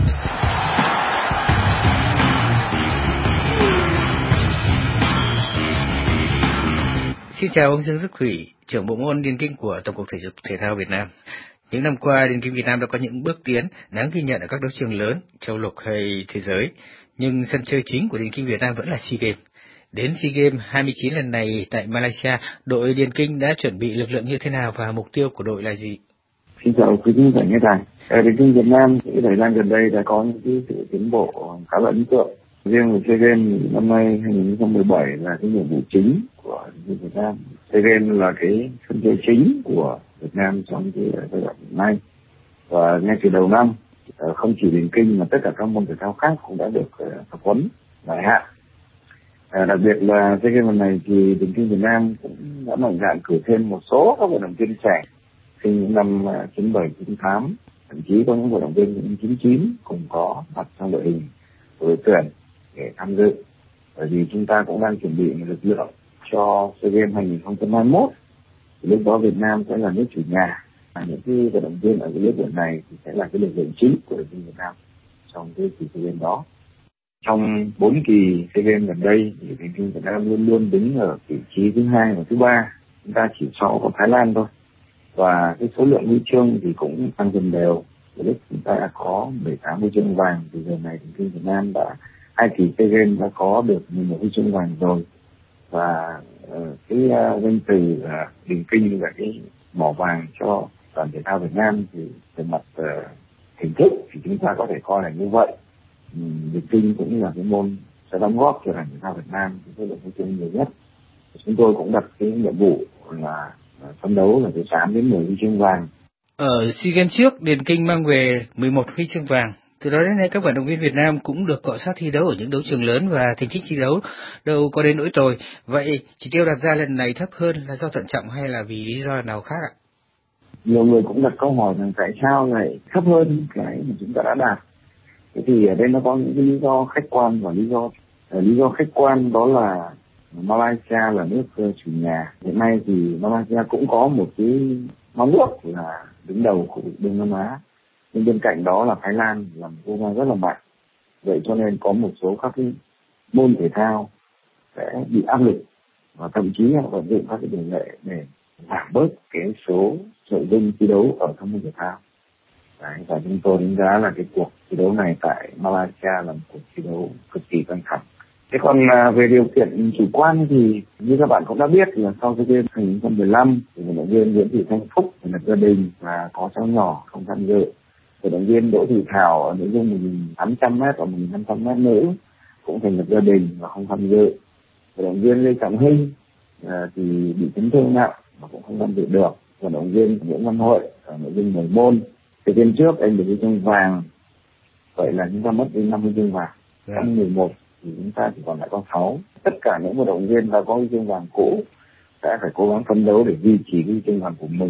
Xin chào ông Dương Đức Thủy, trưởng bộ môn điền kinh của Tổng cục Thể dục Thể thao Việt Nam. Những năm qua, điền kinh Việt Nam đã có những bước tiến đáng ghi nhận ở các đấu trường lớn, châu lục hay thế giới, nhưng sân chơi chính của điền kinh Việt Nam vẫn là SEA Games. Đến SEA Games hai mươi chín lần này tại Malaysia, đội điền kinh đã chuẩn bị lực lượng như thế nào và mục tiêu của đội là gì? Xin chào quý khán giả nghe đài. Ở điền kinh Việt Nam, thời gian gần đây đã có những cái sự tiến bộ khá là ấn tượng. Riêng về SEA Games năm nay hai không một bảy là cái nhiệm vụ chính của điền kinh Việt Nam. SEA Games là cái sân chơi chính của Việt Nam trong cái giai đoạn hiện nay. Và ngay từ đầu năm, không chỉ điền kinh mà tất cả các môn thể thao khác cũng đã được tập huấn dài hạn. À, đặc biệt là SEA Games lần này thì điền kinh Việt Nam cũng đã mạnh dạn cử thêm một số các vận động viên trẻ sinh những năm chín bảy, chín tám, thậm chí có những vận động viên những chín chín cùng có mặt trong đội hình của đội tuyển để tham dự. Bởi vì chúng ta cũng đang chuẩn bị một lực lượng cho SEA Games hai không hai mốt. Lúc đó Việt Nam sẽ là nước chủ nhà. Những cái vận động viên ở cái lứa tuổi này thì sẽ là cái lực lượng chính của điền kinh Việt Nam trong cái kỳ SEA Games đó. Trong bốn kỳ SEA Games gần đây thì điền kinh Việt Nam luôn luôn đứng ở vị trí thứ hai và thứ ba, chúng ta chỉ sau có Thái Lan thôi. Và cái số lượng huy chương thì cũng tăng dần đều. Lúc chúng ta đã có mười tám huy chương vàng, thì giờ này điền kinh Việt Nam đã hai kỳ SEA Games đã có được mười một huy chương vàng rồi. Và uh, cái uh, danh từ uh, điền kinh là cái mỏ vàng cho đoàn thể thao Việt Nam thì về mặt uh, hình thức thì chúng ta có thể coi là như vậy. Điền kinh cũng là cái môn sẽ đóng góp cho đoàn thể thao Việt Nam cái số lượng huy chương nhiều nhất. Chúng tôi cũng đặt cái nhiệm vụ là phấn đấu là từ tám đến mười huy chương vàng. Ở SEA Games trước, điền kinh mang về mười một huy chương vàng. Từ đó đến nay các vận động viên Việt Nam cũng được cọ sát thi đấu ở những đấu trường lớn và thành tích thi đấu đâu có đến nỗi tồi. Vậy chỉ tiêu đặt ra lần này thấp hơn là do thận trọng hay là vì lý do nào khác ạ? Nhiều người cũng đặt câu hỏi rằng tại sao lại thấp hơn cái mà chúng ta đã đạt. Thế thì ở đây nó có những cái lý do khách quan và lý do lý do khách quan đó là Malaysia là nước chủ nhà. Hiện nay thì Malaysia cũng có một cái mong ước là đứng đầu khu vực Đông Nam Á. Nhưng bên cạnh đó là Thái Lan là một quốc gia rất là mạnh. Vậy cho nên có một số các cái môn thể thao sẽ bị áp lực và thậm chí họ vận dụng các cái điều lệ để giảm bớt cái số nội dung thi đấu ở các môn thể thao. Đấy, và chúng tôi đánh giá là cái cuộc thi đấu này tại Malaysia là một cuộc thi đấu cực kỳ căng thẳng. Thế còn à, về điều kiện chủ quan thì như các bạn cũng đã biết là sau SEA Games hai không một lăm thì vận động viên Nguyễn Thị Thanh Phúc thành lập gia đình và có cháu nhỏ không tham dự. Vận động viên Đỗ Thị Thảo ở nội dung một nghìn tám trăm mét và một nghìn năm trăm mét nữ cũng thành lập gia đình và không tham dự. Vận động viên Lê Trọng Hinh à, thì bị chấn thương nặng và cũng không tham dự được. Vận động viên Nguyễn Văn Hội ở nội dung mười môn. Từ bên trước anh được huy chương vàng, vậy là chúng ta mất đi năm huy chương vàng. Trong mười một thì chúng ta chỉ còn lại có sáu. Tất cả những vận động viên đã có huy chương vàng cũ sẽ phải cố gắng phấn đấu để duy trì huy chương vàng của mình.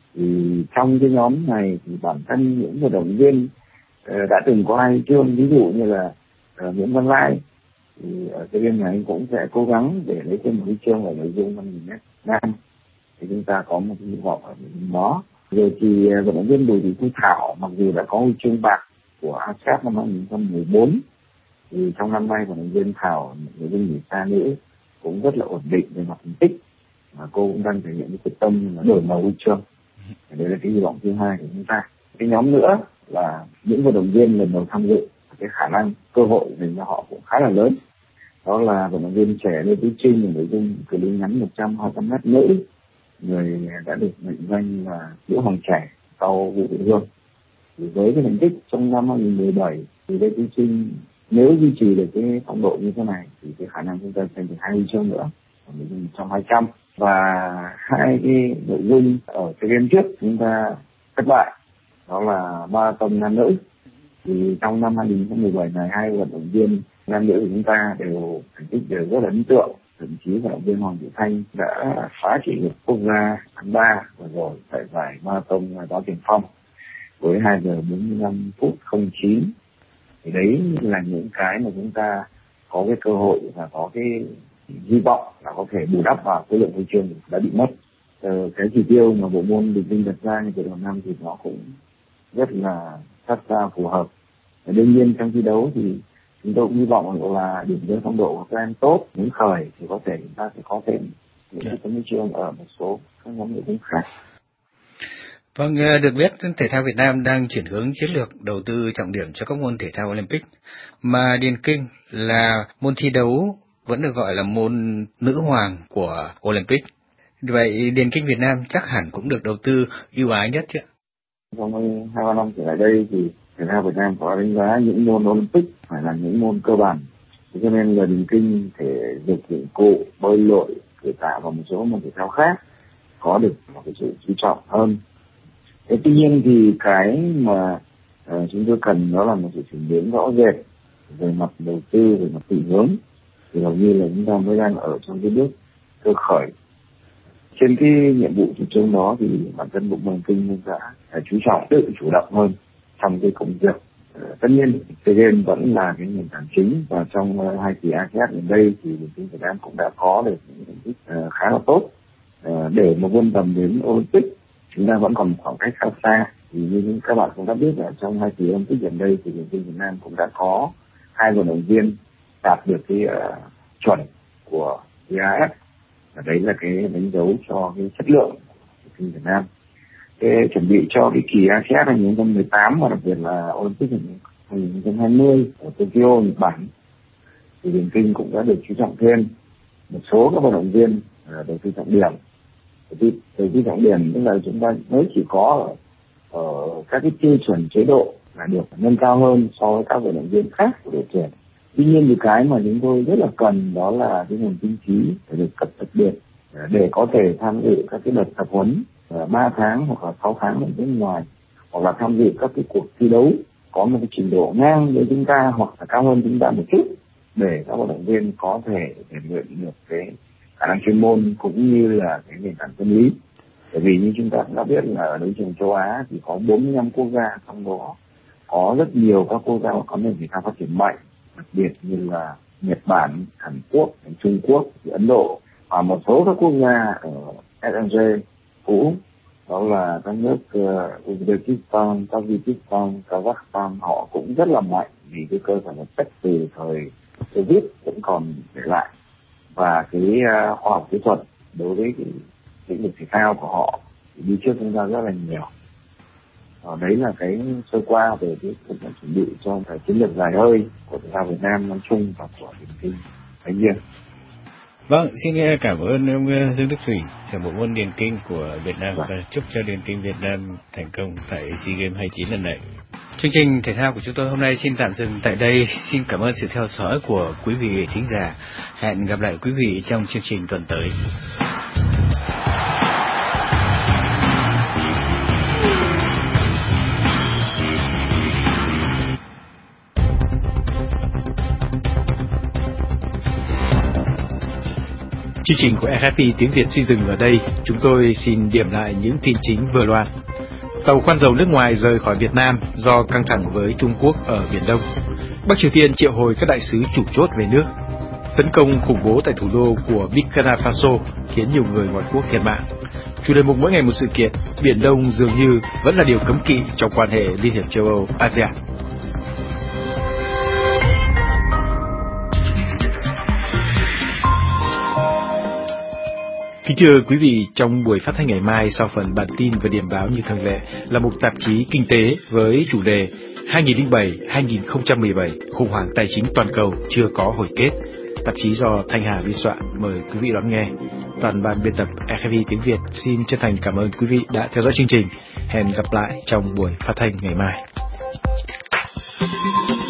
Thì trong cái nhóm này thì bản thân những vận động viên uh, đã từng có hai huy chương, ví dụ như là uh, Nguyễn Văn Lai thì ở cái game này cũng sẽ cố gắng để lấy thêm một huy chương ở nội dung năm nghìn mét nam. Thì chúng ta có một cái hy vọng ở đó. Rồi thì vận động viên Bùi Thị Thu Thảo mặc dù đã có huy chương bạc của a sê ép năm hai không một bốn thì trong năm nay vận động viên Thảo nội dung nhảy xa nữ cũng rất là ổn định về mặt thành tích, mà cô cũng đang thể hiện cái quyết tâm là đổi màu huy chương. Đấy là cái hy vọng thứ hai của chúng ta. Cái nhóm nữa là những vận động viên lần đầu tham dự cái khả năng cơ hội dành cho họ cũng khá là lớn. Đó là vận động viên trẻ Lê Tú Trinh ở nội dung cự ly ngắn một trăm hai trăm mét nữ, người đã được mệnh danh là Nữ Hoàng Trẻ sau Vũ Thị Hương. Thì với cái thành tích trong năm hai nghìn mười bảy thì Lê Tú Trinh nếu duy trì được cái phong độ như thế này thì cái khả năng chúng ta giành được hai huy chương nữa ở nội dung một trăm hai trăm. Và hai cái nội dung ở cái game trước chúng ta thất bại, đó là marathon nam nữ. Thì trong năm hai nghìn mười bảy này hai vận động viên nam nữ của chúng ta đều thành tích đều rất là ấn tượng. Thậm chí vận động viên Hoàng Thị Thanh đã phá kỷ lục quốc gia tháng ba vừa rồi tại giải marathon Đó Tiền Phong với hai giờ bốn mươi lăm phút không chín. Thì đấy là những cái mà chúng ta có cái cơ hội và có cái hy vọng là có thể bù đắp vào cái lượng huy chương đã bị mất. Ờ, cái chỉ tiêu mà bộ môn điền kinh đặt ra như từ đầu năm thì nó cũng rất là sát sao phù hợp. Và đương nhiên trong thi đấu thì chúng tôi cũng hy vọng là điểm rơi phong độ của các em tốt, hứng khởi thì có thể chúng ta sẽ có thêm những cái tấm huy chương ở một số các nhóm nội dung khác. Vâng, được biết thể thao Việt Nam đang chuyển hướng chiến lược đầu tư trọng điểm cho các môn thể thao Olympic, mà điền kinh là môn thi đấu vẫn được gọi là môn nữ hoàng của Olympic. Vậy điền kinh Việt Nam chắc hẳn cũng được đầu tư ưu ái nhất chứ? Trong hai ba năm trở lại đây thì thể thao Việt Nam có đánh giá những môn Olympic phải là những môn cơ bản, cho nên là điền kinh thể dục dụng cụ, bơi lội, cử tạ và một số môn thể thao khác có được một cái sự chú trọng hơn. Thế tuy nhiên thì cái mà uh, chúng tôi cần đó là một sự chuyển biến rõ rệt về mặt đầu tư, về mặt định hướng. Thì hầu như là chúng ta mới đang ở trong cái bước cơ khởi. Trên cái nhiệm vụ chủ trương đó thì bản thân Bộ Điền Kinh đã chú trọng tự chủ động hơn trong cái công việc. Uh, tất nhiên SEA Games vẫn là cái nền tảng chính, và trong uh, hai kỳ a si át gần đây thì Điền kinh Việt Nam cũng đã có được những thành tích uh, khá là tốt. Uh, để mà vươn tầm đến Olympic chúng ta vẫn còn khoảng cách khá xa. Thì như các bạn cũng đã biết là trong hai kỳ Olympic gần đây thì điền kinh Việt Nam cũng đã có hai vận động viên đạt được cái uh, chuẩn của i a ép, và đấy là cái đánh dấu cho cái chất lượng của điền kinh Việt Nam. Cái chuẩn bị cho cái kỳ a si át hai nghìn không trăm mười tám và đặc biệt là Olympic hai nghìn không trăm hai mươi ở Tokyo, Nhật Bản thì điền kinh cũng đã được chú trọng thêm một số các vận động viên uh, đầu tư trọng điểm. Từ cái trọng điểm tức là chúng ta mới chỉ có ở, ở các cái tiêu chuẩn chế độ là được nâng cao hơn so với các vận động viên khác của đội tuyển. Tuy nhiên thì cái mà chúng tôi rất là cần đó là cái nguồn kinh phí để được cấp đặc biệt để có thể tham dự các cái đợt tập huấn ba tháng hoặc là sáu tháng ở bên ngoài, hoặc là tham dự các cái cuộc thi đấu có một cái trình độ ngang với chúng ta hoặc là cao hơn chúng ta một chút, để các vận động viên có thể rèn luyện được cái khả năng chuyên môn cũng như là cái nền tảng tâm lý. Bởi vì như chúng ta cũng đã biết là ở đấu trường châu Á thì có bốn mươi lăm quốc gia, trong đó có rất nhiều các quốc gia có nền thể thao phát triển mạnh, đặc biệt như là Nhật Bản, Hàn Quốc, Trung Quốc, Ấn Độ và một số các quốc gia ở ét en giê cũ, đó là các nước uh, Uzbekistan, Tajikistan, Kazakhstan, họ cũng rất là mạnh vì cái cơ sở vật chất từ thời Soviet vẫn còn để lại, và cái uh, khoa học kỹ thuật đối với cái lĩnh vực thể thao của họ thì đi trước chúng ta rất là nhiều. Ở đấy là cái sơ qua về cái công tác chuẩn bị cho cái chiến lược dài hơi của thể thao Việt Nam nói chung và của điền kinh nói riêng. Vâng, xin cảm ơn ông Dương Đức Thủy, trưởng bộ môn điền kinh của Việt Nam, vâng. Và chúc cho điền kinh Việt Nam thành công tại SEA Games hai mươi chín lần này. Chương trình thể thao của chúng tôi hôm nay xin tạm dừng tại đây. Xin cảm ơn sự theo dõi của quý vị thính giả. Hẹn gặp lại quý vị trong chương trình tuần tới. Chương trình của rờ ép pê tiếng Việt xin dừng ở đây. Chúng tôi xin điểm lại những tin chính vừa loạt. Tàu khoan dầu nước ngoài rời khỏi Việt Nam do căng thẳng với Trung Quốc ở Biển Đông. Bắc Triều Tiên triệu hồi các đại sứ chủ chốt về nước. Tấn công khủng bố tại thủ đô của Burkina Faso khiến nhiều người ngoại quốc thiệt mạng. Chủ đề mục mỗi ngày một sự kiện, Biển Đông dường như vẫn là điều cấm kỵ trong quan hệ Liên hiệp châu Âu a sê an. Kính thưa quý vị, trong buổi phát thanh ngày mai sau phần bản tin và điểm báo như thường lệ là một tạp chí kinh tế với chủ đề hai nghìn không trăm lẻ bảy đến hai nghìn không trăm mười bảy, khủng hoảng tài chính toàn cầu chưa có hồi kết. Tạp chí do Thanh Hà biên soạn, mời quý vị đón nghe. Toàn ban biên tập rờ ép i tiếng Việt xin chân thành cảm ơn quý vị đã theo dõi chương trình. Hẹn gặp lại trong buổi phát thanh ngày mai.